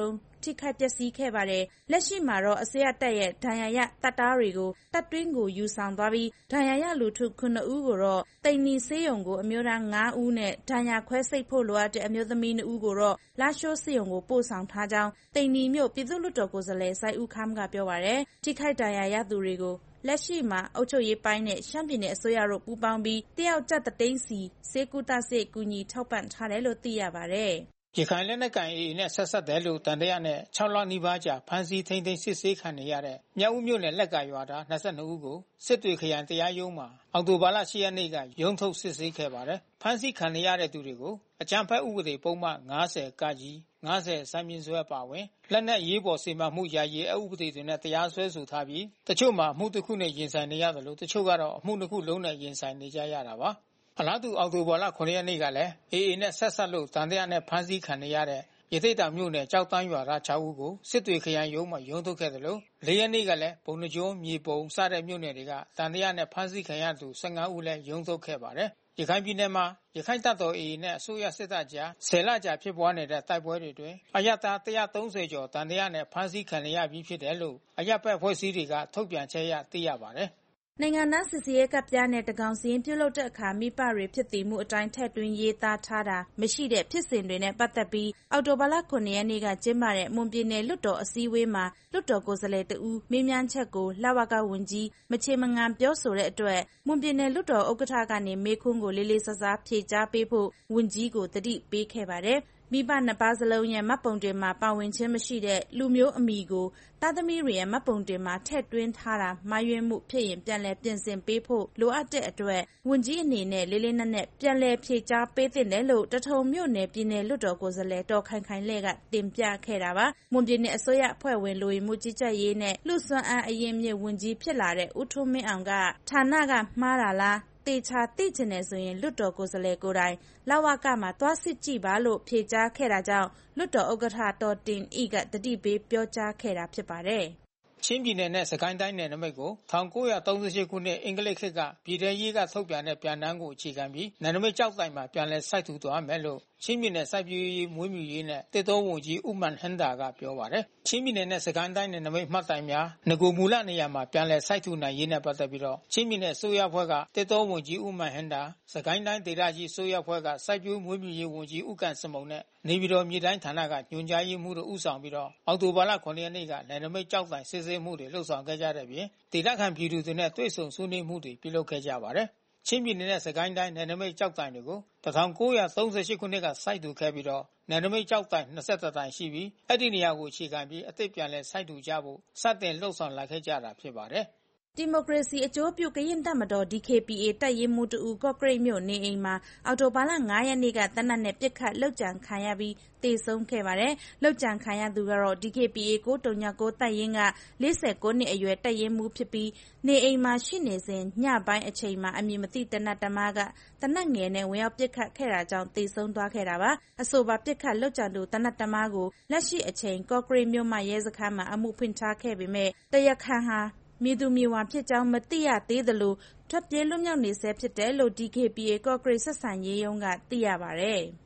ထိခိုက်ပျက်စီးခဲ့ပါတယ်။လက်ရှိမှာတော့အစိုးရတပ်ရဲ့ဒဏ်ရာရတပ်သားတွေကိုတပ်တွင်းကိုယူဆောင်သွားပြီးဒဏ်ရာရလူထုခုနှစ်ဦးကိုတော့သိန္နီဆေးရုံကိုအမျိုးသားငါးဦးနဲ့ဒဏ်ရာခွဲစိတ်ဖို့လိုအပ်တဲ့အမျိုးသမီးနှစ်ဦးကိုတော့လာရှိုးဆေးရုံကိုပို့ဆောင်ထားကြောင်းသိန္နီမြို့ပြည်သူ့လွှတ်တော်ကိုယ်စားလှယ်စိုက်ဦးခမ်းကပြောပါတယ်။ထိခိုက်ဒဏ်ရာရသူတွေကိုလက်ရှိမှာအုပ်ချုပ်ရေးပိုင်းနဲ့ရှမ်းပြည်နယ်အစိုးရတို့ပူးပေါင်းပြီးတယောက်ကျပ်တသိန်းစီဆေးကုသဆေးကူညီထောက်ပံ့ထားတယ်လို့သိရပါတယ်။ရခိုင်လက်နက်ကိုင် A A နဲ့ဆက်ဆက်တယ်လို့တန်တရားနဲ့၆လနီးပါးကြာဖမ်းဆီးထိန်းသိမ်းစစ်ဆေးခံနေရတဲ့မြောက်ဦးမြို့နယ်လက်ကရွာသား၂၂ဦးကိုစစ်တွေခရိုင်တရားရုံးမှာအောက်တိုဘာလ၈ရက်နေ့ကရုံးထုတ်စစ်ဆေးခဲ့ပါတယ်။ဖမ်းဆီးခံရတဲ့သူတွေကိုအကြမ်းဖက်ဥပဒေပုံမှန်၅၀ကကြီး၅၀စံမြင့်စွဲပါဝင်လက်နက်ရေးပေါ်စေမမှုယာယီအဥပဒေတွေနဲ့တရားစွဲဆိုထားပြီးတချို့မှာအမှုတစ်ခုနဲ့ရင်ဆိုင်နေရတယ်လို့တချို့ကတော့အမှုတစ်ခုလုံးနဲ့ရင်ဆိုင်နေကြရတာပါ။အလားတူအောက်တိုဘာလခုနှစ်ရက်နေ့ကလည်း A A နဲ့ဆက်ဆက်လို့တန်တရားနဲ့ဖမ်းဆီးခံနေရတဲ့ရသေ့တောင်မြို့နယ်ကြောက်တန်းရွာသား၆ဦးကိုစစ်တွေခရိုင်ရုံးမှာရုံးထုတ်ခဲ့တယ်လို့၄ရက်နေ့ကလည်းဘုံနှကျိုးမြေပုံစတဲ့မြို့နယ်တွေကတန်တရားနဲ့ဖမ်းဆီးခံရသူ၁၅ဦးလည်းရုံးထုတ်ခဲ့ပါတယ်။ရခိုင်ပြည်နယ်မှာရခိုင်တပ်တော် A A နဲ့အစိုးရစစ်တပ်ကြားဆယ်လကြာဖြစ်ပွားနေတဲ့တိုက်ပွဲတွေအတွင်းအရပ်သား၁၃၀ကျော်တန်တရားနဲ့ဖမ်းဆီးခံရပြီးဖြစ်တယ်လို့အရပ်ဘက်အဖွဲ့အစည်းတွေကထုတ်ပြန်ချက်အရသိရပါတယ်။နိုင်ငံသားစစ်ဆေးရေးကဒ်ပြားနဲ့တကောင်စာရင်းပြုလုပ်တဲ့အခါမိဘတွေဖြစ်တည်မှုအတိုင်းထည့်သွင်းရေးသားထားတာမရှိတဲ့ဖြစ်စဉ်တွေနဲ့ပတ်သက်ပြီးအောက်တိုဘာလခုနှစ်ရက်နေ့ကကျင်းပတဲ့မွန်ပြည်နယ်လွှတ်တော်အစည်းအဝေးမှာလွှတ်တော်ကိုယ်စားလှယ်တဦးမေးမြန်းချက်ကိုလဝကဝန်ကြီးမချေမငံပြောဆိုတဲ့အတွက်မွန်ပြည်နယ်လွှတ်တော်ဥက္ကဋ္ဌကနေမေးခွန်းကိုလေးလေးစားစားဖြေကြားပေးဖို့ဝန်ကြီးကိုတတိပေးခဲ့ပါတယ်။မိဘနှစ်ပါးစလုံးရဲ့မှတ်ပုံတင်မှာပါဝင်ခြင်းမရှိတဲ့လူမျိုးအမည်ကိုသားသမီးတွေရဲ့မှတ်ပုံတင်မှာထည့်သွင်းထားတာမှားယွင်းမှုဖြစ်ရင်ပြန်လည်ပြင်ဆင်ပေးဖို့လိုအပ်တဲ့အတွက်ဝန်ကြီးအနေနဲ့လေးလေးနက်နက်ပြန်လည်ဖြေကြားပေးသင့်တယ်လို့တထုံမြို့နယ်ပြည်နယ်လွှတ်တော်ကိုယ်စားလှယ်တော်ခိုင်ခိုင်လဲ့ကတင်ပြခဲ့တာပါ။မွန်ပြည်နယ်အစိုးရအဖွဲ့ဝင်လူဝင်မှုကြီးကြပ်ရေးနဲ့လူစွမ်းအားအရင်းမြစ်ဝန်ကြီးဖြစ်လာတဲ့ဦးထွန်းမင်းအောင်ကဌာနကမှားတာလားတေချာသိချင်တယ်ဆိုရင်လွှတ်တော်ကိုယ်စားလှယ်ကိုယ်တိုင်လဝကမှာသွားစစ်ကြည့်ပါလို့ဖြေကြားခဲ့တာကြောင့်လွှတ်တော်ဥက္ကဋ္ဌတော်တင်ဤကတတိပေးပြောကြားခဲ့တာဖြစ်ပါတယ်။ချင်းပြည်နယ်နဲ့စကိုင်းတိုင်းနယ်နိမိတ်ကို၁၉၃၈ခုနှစ်အင်္ဂလိပ်ခေတ်ကပြည်ထရေးကထုတ်ပြန်တဲ့ပြန်တမ်းကိုအခြေခံပြီးနယ်နိမိတ်ကျောက်တိုင်မှာပြန်လည်စိုက်ထူသွားမယ်လို့ချင်းပြည်နယ်စိုက်ပျိုးရေးမွေးမြူရေးနဲ့တစ်တော်ဝန်ကြီးဦးမန်ဟန်ဒါကပြောပါတယ်။ချင်းပြည်နယ်နဲ့စကိုင်းတိုင်းနယ်နိမိတ်မှတ်တိုင်များငကိုမူလနေရာမှာပြန်လည်စိုက်ထူနိုင်ရေးနဲ့ပတ်သက်ပြီးတော့ချင်းပြည်နယ်အစိုးရအဖွဲ့ကတစ်တော်ဝန်ကြီးဦးမန်ဟန်ဒါစကိုင်းတိုင်းဒေသကြီးအစိုးရအဖွဲ့ကစိုက်ပျိုးမွေးမြူရေးဝန်ကြီးဦးကန်စမုံနဲ့နေပြည်တော်မြေတိုင်းဌာနကညွှန်ကြားရေးမှူးတို့ဦးဆောင်ပြီးတော့အောက်တိုဘာလခုနှစ်ရက်နေ့ကနယ်နိမိတ်ကျောက်တိုင်စစ်ဆေးမှုတွေလှုပ်ဆောင်ခဲ့ကြတဲ့ပြင်ဒေသခံပြည်သူတွေနဲ့တွေ့ဆုံဆွေးနွေးမှုတွေပြုလုပ်ခဲ့ကြပါတယ်။ချင်းပြည်နယ်နဲ့စကိုင်းတိုင်းနယ်နိမိတ်ကျောက်တိုင်တွေကို၁၉၃၈ခုနှစ်ကစိုက်ထူခဲ့ပြီးတော့နယ်နိမိတ်ကျောက်တိုင်၂၁တိုင်ရှိပြီးအဲ့ဒီနေရာကိုအခြေခံပြီးအသစ်ပြန်လည်စိုက်ထူကြဖို့စတင်လှုပ်ဆောင်လာခဲ့ကြတာဖြစ်ပါတယ်။ဒီမိုကရေစီအကျိုးပြုကရင်တပ်မတော် D K P A တပ်ရင်းမှူးတူကော့ကရိတ်မြို့နေအိမ်မှာအော်တိုဘာလ၅ရက်နေ့ကတနက်နဲ့ပစ်ခတ်လှုပ်ကြံခံရပြီးတေဆုံးခဲ့ပါတယ်။လှုပ်ကြံခံရသူကတော့ D K P A ၉၀၉တပ်ရင်းက၄၉နှစ်အရွယ်တပ်ရင်းမှူးဖြစ်ပြီးနေအိမ်မှာရှိနေစဉ်ညပိုင်းအချိန်မှာအမည်မသိတနတ်တမားကတနတ်ငယ်နဲ့ဝင်ရောက်ပစ်ခတ်ခဲ့တာကြောင့်တေဆုံးသွားခဲ့တာပါ။အဆိုပါပစ်ခတ်လှုပ်ကြံသူတနတ်တမားကိုလက်ရှိအချိန်ကော့ကရိတ်မြို့မှရဲစခန်းမှာအမှုဖွင့်ထားခဲ့ပေမဲ့တရားခံဟာမြေသူမြေဝါဖြစ်ကြောင်းမသိရသေးသလိုထွက်ပြေးလွတ်မြောက်နေဆဲဖြစ်တယ်လို့ D K P A ကော့ကရိတ်ဆက်ဆံရေးရုံးကသိရပါတယ်။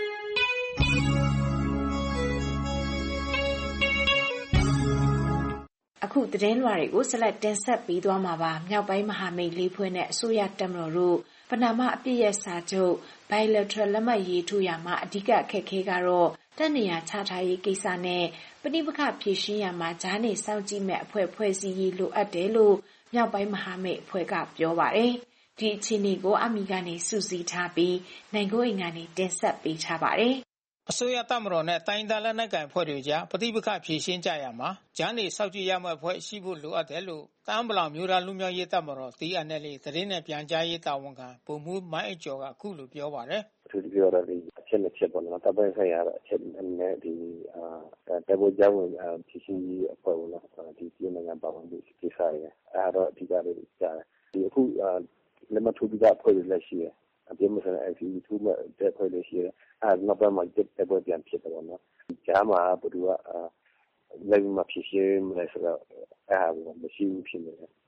အခုသတင်းလွှာတွေကိုဆက်လက်တင်ဆက်ပေးသွားမှာပါ။မြောက်ပိုင်းမဟာမိတ်လေးဖွဲ့နဲ့အစိုးရတပ်မတော်တို့ပဏာမအပြည့်ရဲ့စာချုပ် bilateral လက်မှတ်ရေးထိုးရမှာအဓိကအခက်အခဲကတော့တပ်နေရာချထားရေးကိစ္စနဲ့ပဋိပက္ခဖြေရှင်းရမှာဂျားနေစောင့်ကြည့်မဲ့အဖွဲ့ဖွဲ့စည်းရေးလိုအပ်တယ်လို့မြောက်ပိုင်းမဟာမိတ်အဖွဲ့ကပြောပါတယ်။ဒီအခြေအနေကိုအမီကနေစုစည်းထားပြီးနိုင်ကိုအိမ်ကနေတင်ဆက်ပေးထားပါတယ်။အစိုးရတပ်မတော်နဲ့တိုင်းဒေသလက်နက်ကိုင်အဖွဲ့တွေကြားပဋိပက္ခဖြေရှင်းကြရမှာဂျားနေစောင့်ကြည့်ရမယ့်အဖွဲ့ရှိဖို့လိုအပ်တယ်လို့တမ်းပလောင်မျိုးသားလူမျိုးရေးတပ်မတော် T N L A သတင်းနဲ့ပြန်ကြားရေးတာဝန်ခံဗိုလ်မှူးမိုင်းအကျော်ကအခုလိုပြောပါတယ်။သူပြောရတဲ့အချက်နှစ်ချက်ပေါ့နော်တပ်ပိုင်းဆိုင်ရာအချက်နဲ့ဒီအာတပ်ပေါ်ကြောင်းဖြေရှင်းရေးအဖွဲ့ပေါ့နော်ဒီပြည်နိုင်ငံပါဝင်ပြီးကိစ္စရယ်အဲတော့အဓိကလေးကြားတယ်ဒီအခုလက်မထူပြီးသားအဖွဲ့တွေလည်းရှိတယ်အပြည့်မစတဲ့ I C U ထူမဲ့တဲ့ဖွဲ့လေးရှိတယ်အဲနောက်ပိုင်းမှာတက်ပွဲပြန်ဖြစ်တယ်ပေါ့နော်ဂျားမှာဘယ်သူကလည်းမဖြစ်ရှင်းမလဲဆိုတော့အဲဟာမရှိဘူးဖြစ်နေတယ်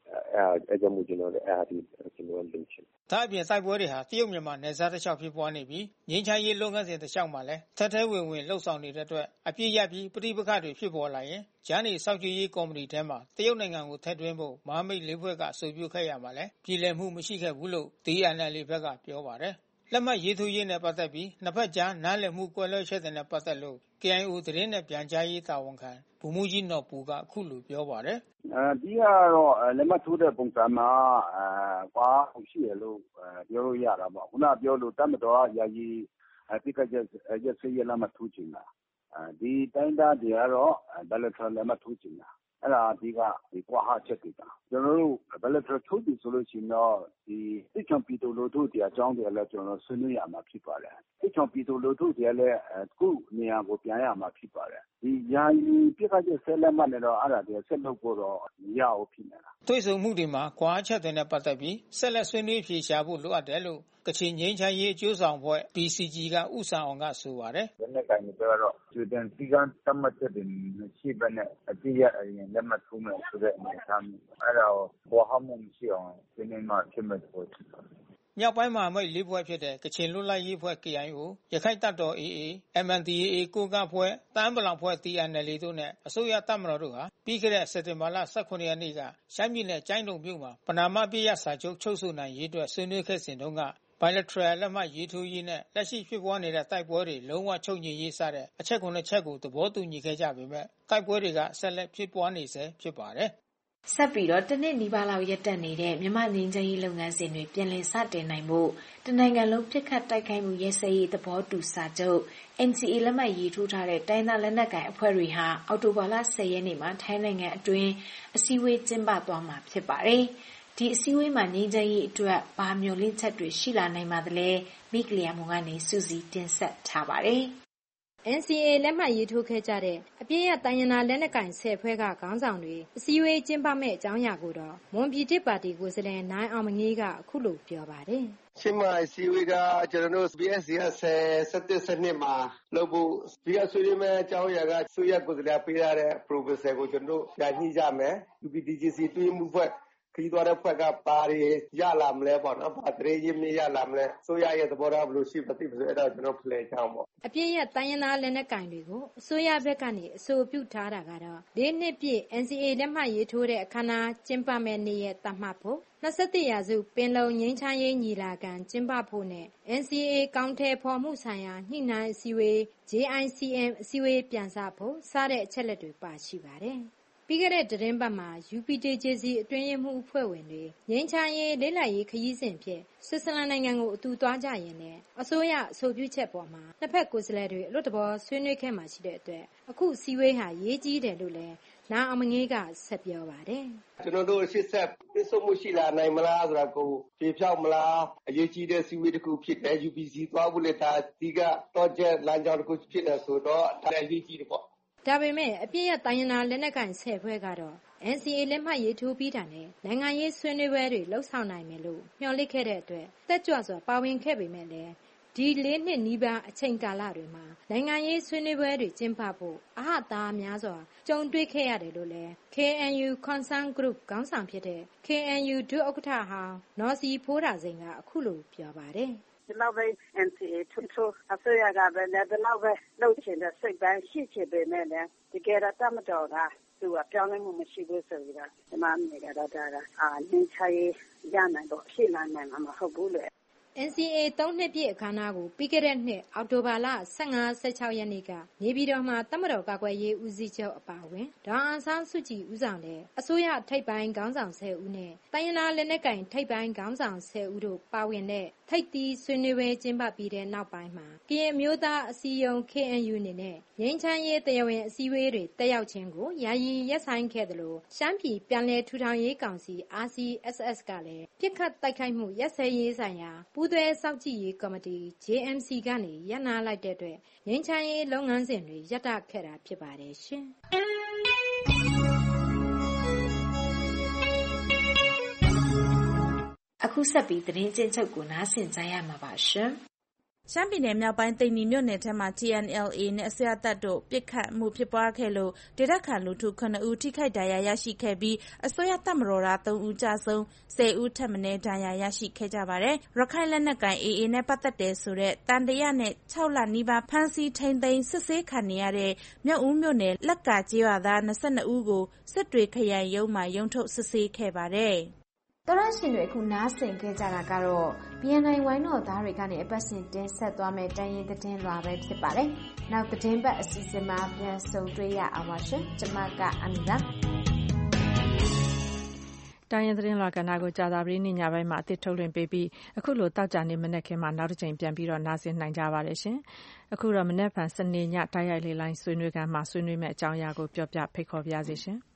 အဲကြောင့်မို့ကျွန်တော်လည်းအားဒီကျွန်တော်လုပ်ချင်ဒါအပြင်စိုက်ပွဲတွေဟာတရုတ်မြန်မာနယ်စပ်တစ်လျှောက်ဖြစ်ပွားနေပြီးငင်းချရေးလုပ်ငန်းစဉ်တစ်လျှောက်မှာလည်းထက်ထဲဝင်ဝင်လှုပ်ဆောင်နေတဲ့အတွက်အပြည့်ရပြီးပဋိပက္ခတွေဖြစ်ပေါ်လာရင်ဂျာနီစောက်ကြည်ရေးကော်မတီထဲမှာတရုတ်နိုင်ငံကိုထည့်သွင်းဖို့မဟာမိတ်လေးဖွဲ့ကအဆိုပြုခဲ့ရမှာလဲပြည်လည်မှုမရှိခဲ့ဘူးလို့ D N L A ဘက်ကပြောပါတယ်လက်မှတ်ရေးထိုးရေးနဲ့ပတ်သက်ပြီးနှစ်ဖက်ကြားနားလည်မှုကွဲလွဲချက်တွေနဲ့ပတ်သက်လို့ K I O သတင်းနဲ့ပြန်ကြားရေးတာဝန်ခံဗိုလ်မှူးကြီးနော်ပူကအခုလိုပြောပါတယ်အဲဒီကတော့လက်မှတ်ထိုးတဲ့ပုံစံမှာအဲကွာရှိရလို့ပြောလို့ရတာပေါ့ခုနပြောလို့တတ်မတော်ရာကြီးအတိတ်ကရရစေးရလက်မှတ်ထိုးချင်တာဒီတိုင်းသားတွေကတော့ဘယ်လိုထလက်မှတ်ထိုးချင်တာအဲ့ဒါဒီကဒီကွာဟချက်တွေတာကျွန်တော်တို့ဘယ်လိုထိုးပြီဆိုလို့ရှိရင်တော့ဒီတိကျပီတိုလိုတို့တရားအကြောင်းတွေလည်းကျွန်တော်ဆွေးနွေးရမှာဖြစ်ပါတယ်တိကျပီတိုလိုတို့တရားလည်းအခုနေရာကိုပြန်ရမှာဖြစ်ပါတယ်ဒီယာယီပြစ်ခတ်ချက်ဆက်လက်မှတ်နေတော့အဲ့ဒါတွေဆက်လုပ်ဖို့တော့မရဘူးဖြစ်နေတာတွေ့ဆုံမှုတွေမှာကွာချက်တွေနဲ့ပတ်သက်ပြီးဆက်လက်ဆွေးနွေးဖြေရှာဖို့လိုအပ်တယ်လို့ကချင်ငြိမ်းချမ်းရေးအကျိုးဆောင်ဖွဲ့ P C G ကဥဆောင်အောင်ကဆိုပါတယ်ဒီနေ့ကိုင်းပြောတော့ကျွတ်တင်စီကံတတ်မှတ်တဲ့ရှိပဲနဲ့အတိရအရင်လက်မှတ်ထိုးမယ်ဆိုတဲ့အနေအထားမျိုးအဲ့ဒါကိုဘောဟမှုရှိအောင်ဒီနေ့မှဖြစ်မဲ့ဖို့ဖြစ်ပါတယ်မြောက်ပိုင်းမှာမိတ်လေးဖွဲ့ဖြစ်တဲ့ကချင်လွတ်လပ်ရေးဖွဲ့ K I O ရခိုင်တပ်တော် A A M N D A A ကိုကဖွဲ့တန်းပလောင်ဖွဲ့ T N L A တို့နဲ့အစိုးရတပ်မတော်တို့ဟာပြီးခဲ့တဲ့စက်တင်ဘာလ၁၇ရက်နေ့ကရှမ်းပြည်နယ်ကျိုင်းတုံမြို့မှာပနာမပြည့်ရစာချုပ်ချုပ်ဆိုနိုင်ရေးအတွက်ဆွေးနွေးခဲ့စဉ်တုန်းက bilateral လက်မှတ်ရေးထိုးရေးနဲ့လက်ရှိဖြစ်ပွားနေတဲ့တိုက်ပွဲတွေလုံးဝချုပ်ငြိမ်ရေးစတဲ့အချက်ခုနှစ်ချက်ကိုသဘောတူညီခဲ့ကြပေမဲ့တိုက်ပွဲတွေကဆက်လက်ဖြစ်ပွားနေဆဲဖြစ်ပါတယ်ဆက်ပြီးတော့တနစ်နီးပါးလောက်ရက်တက်နေတဲ့မြန်မာငင်းချမ်းရေးလုပ်ငန်းစဉ်တွေပြန်လည်စတင်နိုင်ဖို့တနိုင်ငံလုံးပြစ်ခတ်တိုက်ခိုက်မှုရဲစဲရေးသဘောတူစာချုပ် N C A လက်မှတ်ရေးထိုးထားတဲ့တိုင်းသားလက်နက်ကိုင်အဖွဲ့တွေဟာအောက်တိုဘာလ၁၀ရက်နေ့မှာထိုင်းနိုင်ငံအတွင်းအစည်းအဝေးကျင်းပသွားမှာဖြစ်ပါတယ်။ဒီအစည်းအဝေးမှာငင်းချမ်းရေးအတွက်ဘာမျှော်လင့်ချက်တွေရှိလာနိုင်ပါသလဲမိကလျာမုံကနေစူးစီးတင်ဆက်ထားပါတယ်။ N C A လက်မှတ်ရေးထိုးခဲ့ကြတဲ့အပြည့်ရတိုင်းရင်းသားလက်နက်ကိုင်ဆယ်ဖွဲ့ကခေါင်းဆောင်တွေအစည်းအဝေးကျင်းပမဲ့အကြောင်းအရာကိုတော့မွန်ပြည်တစ်ပါတီကိုယ်စားလှယ်နိုင်အောင်မငေးကအခုလိုပြောပါတယ်။ချင်းမိုင်စီဝေကကျွန်တော်တို့ B S C ကဆယ်စက်စနစ်မှာလုပ်ဖို့ဒီအဆွေးနွေးမဲ့အကြောင်းအရာကဆွေးရကိုယ်စားလှယ်ပေးရတဲ့ Professor ကိုကျွန်တော်တို့ပြန်ညှိကြမယ် U P D J C တွင်းမှုဖွဲ့ခရီးသွားတဲ့ဖွဲ့ကပါရီရလာမလဲပေါ့နော်။ဘာတရေရင်းမြရလာမလဲဆိုရရဲ့သဘောထားဘယ်လိုရှိမသိဘူးဆိုအဲ့ဒါကျွန်တော်ဖလှယ်ချောင်းပေါ့အပြည့်ရတိုင်းရင်းသားလက်နက်ကိုင်တွေကိုအစိုးရဘက်ကနေအဆိုပြုထားတာကတော့၄နှစ်ပြည့် N C A လက်မှတ်ရေးထိုးတဲ့အခမ်းအနားကျင်းပမဲ့နေ့ရက်သတ်မှတ်ဖို့၂၁ရာစုပင်လုံငြိမ်းချမ်းရေးညီလာခံကျင်းပဖို့နဲ့ N C A ကောင်ထည်ဖော်မှုဆိုင်ရာညှိနှိုင်းအစည်းအဝေး J I C M အစည်းအဝေးပြန်စဖို့စတဲ့အချက်လက်တွေပါရှိပါတယ်ပြီးခဲ့တဲ့သတင်းပတ်မှာ U P D J C အတွင်းရေးမှူးအဖွဲ့ဝင်တွေငြိမ်းချမ်းရေးလိပ်လိုက်ရေးခရီးစဉ်ဖြင့်ဆွစ်ဇာလန်နိုင်ငံကိုအတူသွားကြရင်လည်းအစိုးရအဆိုပြုချက်ပေါ်မှာနှစ်ဖက်ကိုယ်စားလှယ်တွေအလွတ်တဘောဆွေးနွေးခဲ့မှရှိတဲ့အတွက်အခုစည်းဝေးဟာရေးကြီးတယ်လို့လည်းနာအောင်မငေးကဆက်ပြောပါတယ်ကျွန်တော်တို့ရှစ်ဆက်ပြည့်စုံမှုရှိလာနိုင်မလားဆိုတာကိုပြေဖြောက်မလားအရေးကြီးတဲ့စည်းဝေးတစ်ခုဖြစ်တယ် U P C သွားဖို့လည်းဒါဒီကတော့ကျလမ်းကြောင်းတစ်ခုဖြစ်တယ်ဆိုတော့ဒါလည်းအရေးကြီးတယ်ပေါ့ဒါပေမဲ့အပြည့်ရတိုင်းရင်းသားလက်နက်ကိုင်ဆယ်ဖွဲ့ကတော့ N C A လက်မှတ်ရေးထိုးပြီးတာနဲ့နိုင်ငံရေးဆွေးနွေးပွဲတွေလှုပ်ဆောင်နိုင်မယ်လို့မျှော်လင့်ခဲ့တဲ့အတွက်တက်ကြွစွာပါဝင်ခဲ့ပေမဲ့လည်းဒီလေးနှစ်နီးပါးအချိန်ကာလတွေမှာနိုင်ငံရေးဆွေးနွေးပွဲတွေကျင်းပဖို့အဟသားများစွာကြုံတွေ့ခဲ့ရတယ်လို့လည်း K N U Concern Group ခေါင်းဆောင်ဖြစ်တဲ့ K N U ဒုဥက္ကဋ္ဌဟောင်းနော်စီဖိုးတာစိန်ကအခုလိုပြောပါတယ်ဒီလောက်ပဲ N C A ထွန်းထွန်းအစိုးရကပဲလည်းဒီလောက်ပဲလုပ်ချင်တဲ့စိတ်ပိုင်းရှိချင်ပေမဲ့လည်းတကယ်တော့တမတော်ကသူကပြောင်းလဲမှုမရှိဘူးဆိုပြီးတော့ဒီမှာနေကြတော့ဒါကအာလင်းချရေးရနိုင်တော့ရှိနိုင်မှာမဟုတ်ဘူးလေ N C A သုံးနှစ်ပြည့်အခမ်းအနားကိုပြီးခဲ့တဲ့နှစ်အောက်တိုဘာလ၁၅ ၁၆ရက်နေ့ကနေပြည်တော်မှာတမတော်ကာကွယ်ရေးဦးစီးချုပ်အပါအဝင်ဒေါ်အောင်ဆန်းစုကြည်ဦးဆောင်တဲ့အစိုးရထိပ်ပိုင်းခေါင်းဆောင်၁၀ဦးနဲ့တိုင်းရင်းသားလက်နက်ကိုင်ထိပ်ပိုင်းခေါင်းဆောင်၁၀ဦးတို့ပါဝင်တဲ့ထိပ်သီးဆွေးနွေးပွဲကျင်းပပြီးတဲ့နောက်ပိုင်းမှာကရင်မျိုးသားအစည်းအရုံး K N U အနေနဲ့ငြိမ်းချမ်းရေးတရားဝင်အစည်းအဝေးတွေတက်ရောက်ခြင်းကိုယာယီရပ်ဆိုင်းခဲ့သလိုရှမ်းပြည်ပြန်လည်ထူထောင်ရေးကောင်စီ R C S S ကလည်းပြစ်ခတ်တိုက်ခိုက်မှုရပ်စဲရေးဆိုင်ရာပူးတွဲစောင့်ကြည့်ရေးကော်မတီ J M C ကနေရပ်နားလိုက်တဲ့အတွက်ငြိမ်းချမ်းရေးလုပ်ငန်းစဉ်တွေရပ်တန့်ခဲ့တာဖြစ်ပါတယ်ရှင်အခုဆက်ပြီးသတင်းကျဉ်းချုပ်ကိုနားဆင်ကြရမှာပါရှင်ရှမ်းပြည်နယ်မြောက်ပိုင်းသိန္နီမြို့နယ်ထဲမှာ T N L A နဲ့အစိုးရတပ်တို့ပစ်ခတ်မှုဖြစ်ပွားခဲ့လို့ဒေသခံလူထုခုနှစ်ဦးထိခိုက်ဒဏ်ရာရရှိခဲ့ပြီးအစိုးရတပ်မတော်သားသုံးဦးကျဆုံးဆယ်ဦးထက်မနည်းဒဏ်ရာရရှိခဲ့ကြပါတယ်။ရခိုင်လက်နက်ကိုင် A A နဲ့ပတ်သက်တယ်ဆိုတဲ့တန်တရားနဲ့ခြောက်လနီးပါးဖမ်းဆီးထိန်းသိမ်းစစ်ဆေးခံနေရတဲ့မြောက်ဦးမြို့နယ်လက်ကကျေးရွာသား၂၂ဦးကိုစစ်တွေခရိုင်ရုံးမှာရုံးထုတ်စစ်ဆေးခဲ့ပါတယ်။တော်ရရှင်တွေအခုနားဆင်ခဲ့ကြတာကတော့ B N I ဝိုင်းတော်သားတွေကနေအပတ်စဉ်တင်ဆက်သွားမယ့်တိုင်းရင်းသတင်းလွှာပဲဖြစ်ပါတယ်။နောက်သတင်းပတ်အစီအစဉ်မှာပြန်ဆုံတွေ့ရအောင်ပါရှင်။ကျွန်မကအမီပါ။တိုင်းရင်းသတင်းလွှာကဏ္ဍကိုကြာသပတေးနေ့ညပိုင်းမှာအသစ်ထုတ်လွှင့်ပေးပြီးအခုလိုတောက်ကြနေမနေ့ခင်မှာနောက်တစ်ချိန်ပြန်ပြီးတော့နားဆင်နိုင်ကြပါတယ်ရှင်။အခုတော့မနေ့ဖန်စနေညတိုက်ရိုက်လေးလိုင်းဆွေးနွေးခန်းမှာဆွေးနွေးမယ့်အကြောင်းအရာကိုပြောပြဖိတ်ခေါ်ပါရစေရှင်။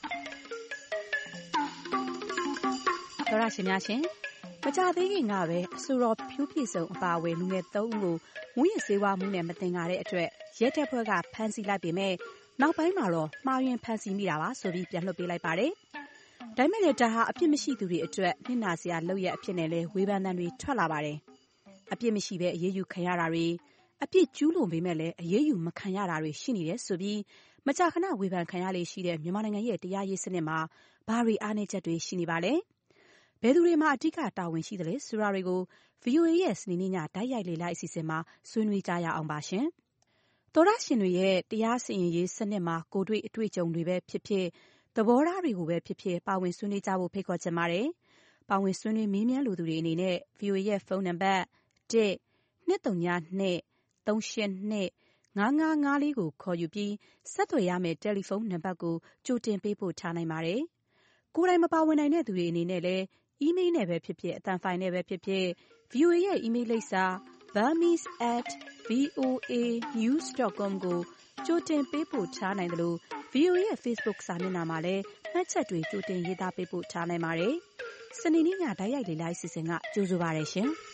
တော်ရရှင်များရှင်မကြသေးခင်ကပဲအဆိုတော်ဖြူးပြည့်စုံအပါအဝင်လူငယ်သုံးဦးကိုမူရစေဝါမှုနဲ့မတင်ကားတဲ့အတွက်ရဲတပ်ဖွဲ့ကဖမ်းဆီးလိုက်ပေမဲ့နောက်ပိုင်းမှာတော့မှားယွင်းဖမ်းဆီးမိတာပါဆိုပြီးပြန်လွှတ်ပေးလိုက်ပါတယ်။ဒါပေမဲ့လည်းဒါဟာအပြစ်မရှိသူတွေအတွက်နှိမ့်နာစရာလုပ်ရအဖြစ်နဲ့လဲဝေဖန်သံတွေထွက်လာပါတယ်။အပြစ်မရှိပဲအရေးယူခံရတာတွေအပြစ်ကျူးလွန်ပေမဲ့လည်းအရေးယူမခံရတာတွေရှိနေတယ်ဆိုပြီးမကြာခဏဝေဖန်ခံရလေရှိတဲ့မြန်မာနိုင်ငံရဲ့တရားရေးစနစ်မှာဘာတွေအားနည်းချက်တွေရှိနေပါလဲ။ဘယ်သူတွေမှအဓိကတာဝန်ရှိသလဲဆိုတာတွေကို V O A ရဲ့စနေနေ့ညတိုက်ရိုက်လေ့လာအစီအစဉ်မှာဆွေးနွေးကြရအောင်ပါရှင်။သောရရှင်တွေရဲ့တရားစီရင်ရေးစနစ်မှာကိုတွေ့အတွေ့အကြုံတွေပဲဖြစ်ဖြစ်သဘောထားတွေကိုပဲဖြစ်ဖြစ်ပါဝင်ဆွေးနွေးကြဖို့ဖိတ်ခေါ်ချင်ပါတယ်။ပါဝင်ဆွေးနွေးမေးမြန်းလိုသူတွေအနေနဲ့ V O A ရဲ့ဖုန်းနံပါတ်၁ ၂၃၂ ၃၈၂ ၅၅၅၄ကိုခေါ်ယူပြီးဆက်သွယ်ရမယ့်တယ်လီဖုန်းနံပါတ်ကိုကြိုတင်ပေးပို့ထားနိုင်ပါတယ်။ကိုယ်တိုင်မပါဝင်နိုင်တဲ့သူတွေအနေနဲ့လည်းအီးမေးလ်နဲ့ပဲဖြစ်ဖြစ်အသံဖိုင်နဲ့ပဲဖြစ်ဖြစ် V O A ရဲ့အီးမေးလ်လိပ်စာ burmese at v o a news dot com ကိုကြိုတင်ပေးပို့ထားနိုင်တယ်လို့ V O A ရဲ့ Facebook စာမျက်နှာမှာလည်းမှတ်ချက်တွေကြိုတင်ရေးသားပေးပို့ထားနိုင်ပါတယ်။စနေနေ့ညတိုက်ရိုက်လေ့လာအစီအစဉ်ကကြိုဆိုပါရရှင်။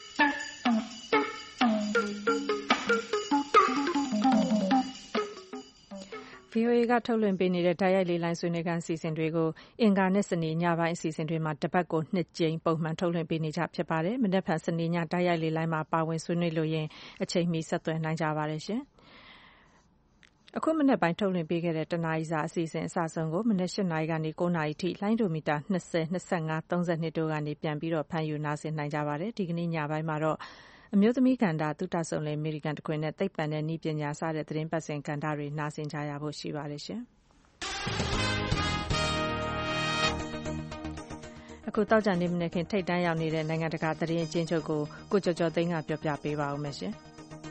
V O A ကထုတ်လွှင့်ပေးနေတဲ့တိုက်ရိုက်လေးလိုင်းဆွေးနွေးခန်းအစီအစဉ်တွေကိုအင်္ဂါနဲ့စနေညပိုင်းအစီအစဉ်တွေမှာတစ်ပတ်ကိုနှစ်ကြိမ်ပုံမှန်ထုတ်လွှင့်ပေးနေကြဖြစ်ပါတယ်။မနေ့ဖန်စနေညတိုက်ရိုက်လေးလိုင်းမှာပါဝင်ဆွေးနွေးလို့ရင်အချိန်မီဆက်သွယ်နိုင်ကြပါတယ်ရှင်။အခုမနေ့ပိုင်းထုတ်လွှင့်ပေးခဲ့တဲ့တနာရီစာအစီအစဉ်အစဆုံးကိုမနေ့၈နာရီကနေ၉နာရီထိလိုင်းဒိုမီတာ၂၀ ၂၅ ၃၂တို့ကနေပြန်ပြီးတော့ဖန်ယူနာဆင်နိုင်ကြပါတယ်။ဒီကနေ့ညပိုင်းမှာတော့အမျိုးသမီးကဏ္ဍသုတဆုံလေအမေရိကန်တခွင်နဲ့သိပ္ပံနဲ့နည်းပညာစတဲ့သတင်းပတ်စဉ်ကဏ္ဍတွေနားဆင်ကြရဖို့ရှိပါတယ်ရှင်။အခုတောက်ကြနေမနေ့ခင်ထိတ်တန်းရောက်နေတဲ့နိုင်ငံတကာသတင်းအကျဉ်းချုပ်ကိုကိုကျော်ကျော်သိန်းကပြောပြပေးပါဦးမယ်ရှင်။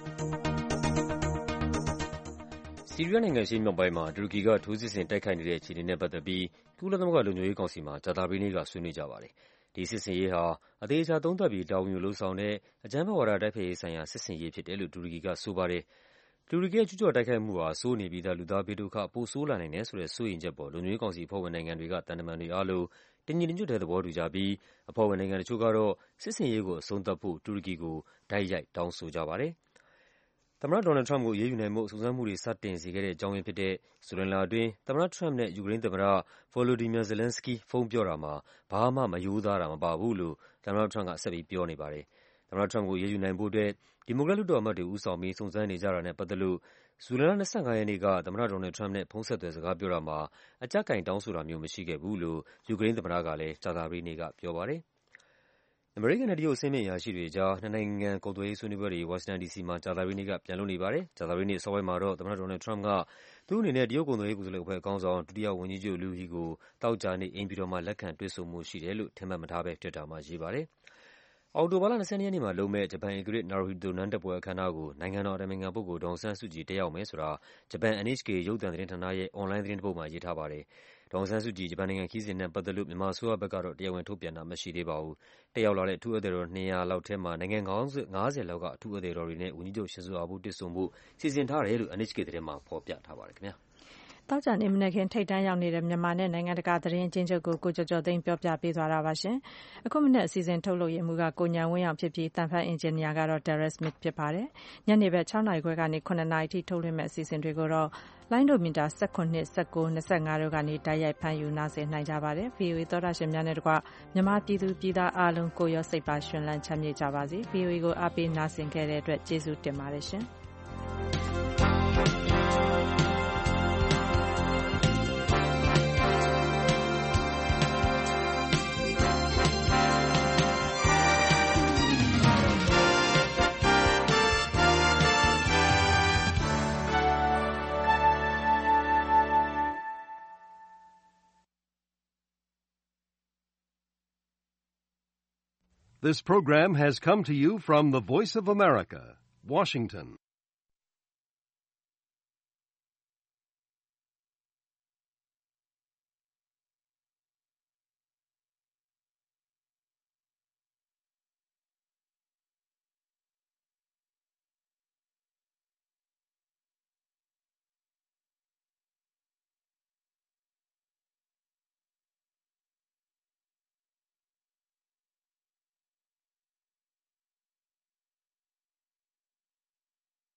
ဆီးရီးယားနိုင်ငံရှေ့မြောက်ပိုင်းမှာတူရကီကထိုးစစ်ဆင်တိုက်ခိုက်နေတဲ့အခြေအနေနဲ့ပတ်သက်ပြီးကုလသမဂ္ဂလုံခြုံရေးကောင်စီမှာကြာသပတေးနေ့ကဆွေးနွေးကြပါတယ်။ဒီစစ်ဆင်ရေးဟာအသေးအချာသုံးသပ်ပြီးတာဝန်ယူလုပ်ဆောင်တဲ့အကြမ်းဖက်ဝါဒတိုက်ဖျက်ရေးဆိုင်ရာစစ်ဆင်ရေးဖြစ်တယ်လို့တူရကီကဆိုပါတယ်။တူရကီရဲ့ကျူးကျော်တိုက်ခိုက်မှုဟာဆိုးနေပြီးသားလူသားဘေးဒုက္ခပိုဆိုးလာနိုင်တယ်ဆိုတဲ့စိုးရိမ်ချက်ပေါ်လုံခြုံရေးကောင်စီအဖွဲ့ဝင်နိုင်ငံတွေကသံတမန်တွေအားလုံးတညီတညွတ်တဲ့သဘောတူကြပြီးအဖွဲ့ဝင်နိုင်ငံတချို့ကတော့စစ်ဆင်ရေးကိုအဆုံးသတ်ဖို့တူရကီကိုတိုက်ရိုက်တောင်းဆိုကြပါတယ်။သမ္မတဒေါ်နယ်လ်ဒ်ထရမ့်ပ်ကိုအရေးယူနိုင်ဖို့စုံစမ်းမှုတွေစတင်စေခဲ့တဲ့အကြောင်းရင်းဖြစ်တဲ့ဇူလိုင်လအတွင်းသမ္မတထရမ့်ပ်နဲ့ယူကရိန်းသမ္မတ Volodymyr Zelenskyy ဖုန်းပြောတာမှာဘာမှမရိုးသားတာမပါဘူးလို့သမ္မတထရမ့်ပ်ကဆက်ပြီးပြောနေပါတယ်။သမ္မတထရမ့်ပ်ကိုအရေးယူနိုင်ဖို့အတွက်ဒီမိုကရက်လွှတ်တော်အမတ်တွေဦးဆောင်ပြီးစုံစမ်းနေကြတာနဲ့ပတ်သက်လို့ဇူလိုင်လ၂၅ရက်နေ့ကသမ္မတဒေါ်နယ်လ်ဒ်ထရမ့်ပ်နဲ့ဖုန်းဆက်သွယ်စကားပြောတာမှာအကျပ်ကိုင်တောင်းဆိုတာမျိုးမရှိခဲ့ဘူးလို့ယူကရိန်းသမ္မတကလည်းကြာသပတေးနေ့ကပြောပါတယ်။အမေရိကန်နဲ့တရုတ်အဆင့်မြင့်အရာရှိတွေအကြားနှစ်နိုင်ငံကုန်သွယ်ရေးဆွေးနွေးပွဲတွေဝါရှင်တန်ဒီစီမှာကြာသပတေးနေ့ကပြန်လုပ်နေပါတယ်။ကြာသပတေးနေ့အစောပိုင်းမှာတော့သမ္မတဒေါ်နယ်လ်ဒ်ထရမ့်ပ်ကသူ့အနေနဲ့တရုတ်ကုန်သွယ်ရေးကိုယ်စားလှယ်အဖွဲ့ခေါင်းဆောင်ဒုတိယဝန်ကြီးချုပ် Liu He ကိုသောကြာနေ့အိမ်ဖြူတော်မှာလက်ခံတွေ့ဆုံဖို့ရှိတယ်လို့ထင်မှတ်မထားဘဲ Twitter မှာရေးပါတယ်။အောက်တိုဘာလ၂၂ရက်နေ့မှာလုပ်မယ့်ဂျပန်ဧကရာဇ် Naruhito နန်းတက်ပွဲအခမ်းအနားကိုနိုင်ငံတော်အတိုင်ပင်ခံပုဂ္ဂိုလ်ဒေါ်အောင်ဆန်းစုကြည်တက်ရောက်မယ်ဆိုတာဂျပန် N H K ရုပ်သံသတင်းဌာနရဲ့အွန်လိုင်းသတင်းတစ်ပုဒ်မှာရေးထားပါတယ်။ဒေါ်အောင်ဆန်းစုကြည်ဂျပန်နိုင်ငံခရီးစဉ်နဲ့ပတ်သက်လို့မြန်မာအစိုးရဘက်ကတော့တရားဝင်ထုတ်ပြန်တာမရှိသေးပါဘူး။တက်ရောက်လာတဲ့အထူးဧည့်သည်တော်၂၀၀လောက်ထဲမှာနိုင်ငံငါးဆယ်လောက်ကအထူးဧည့်သည်တော်တွေနဲ့ဝန်ကြီးချုပ်ရှင်ဇိုအာဘို့တွေ့ဆုံဖို့စီစဉ်ထားတယ်လို့ N H K သတင်းမှာဖော်ပြထားပါတယ်ခင်ဗျာ။တောက်ကြနေမနေ့ခင်ထိတ်တန်းရောက်နေတဲ့မြန်မာနဲ့နိုင်ငံတကာသတင်းအချင်းချုပ်ကိုကိုကျော်ကျော်သိန်းပြောပြပေးသွားတာပါရှင်။အခုမနေ့အစီအစဉ်ထုတ်လုပ်ရမှုကကိုညာဝင်းအောင်ဖြစ်ပြီးတန်ဖတ်အင်ဂျင်နီယာကတော့ Derek Smith ဖြစ်ပါတယ်။ညနေဘက်၆နာရီခွဲကနေ၇နာရီထိထုတ်လွှင့်မဲ့အစီအစဉ်တွေကိုတော့လိုင်းဒိုမီတာ၁၇, ၁၉, ၂၅တို့ကနေတိုက်ရိုက်ဖမ်းယူနားဆင်နိုင်ကြပါတယ်။ဗွီအိုအေသောတာရှင်များနဲ့တကွမြန်မာပြည်သူပြည်သားအားလုံးကိုရောစိတ်ပါရှင်လန်းချမ်းမြေ့ကြပါစေ။ ဗွီအိုအေကိုအားပေးနားဆင်ခဲ့တဲ့အတွက်ကျေးဇူးတင်ပါတယ်ရှင်။ This program has come to you from the Voice of America, Washington.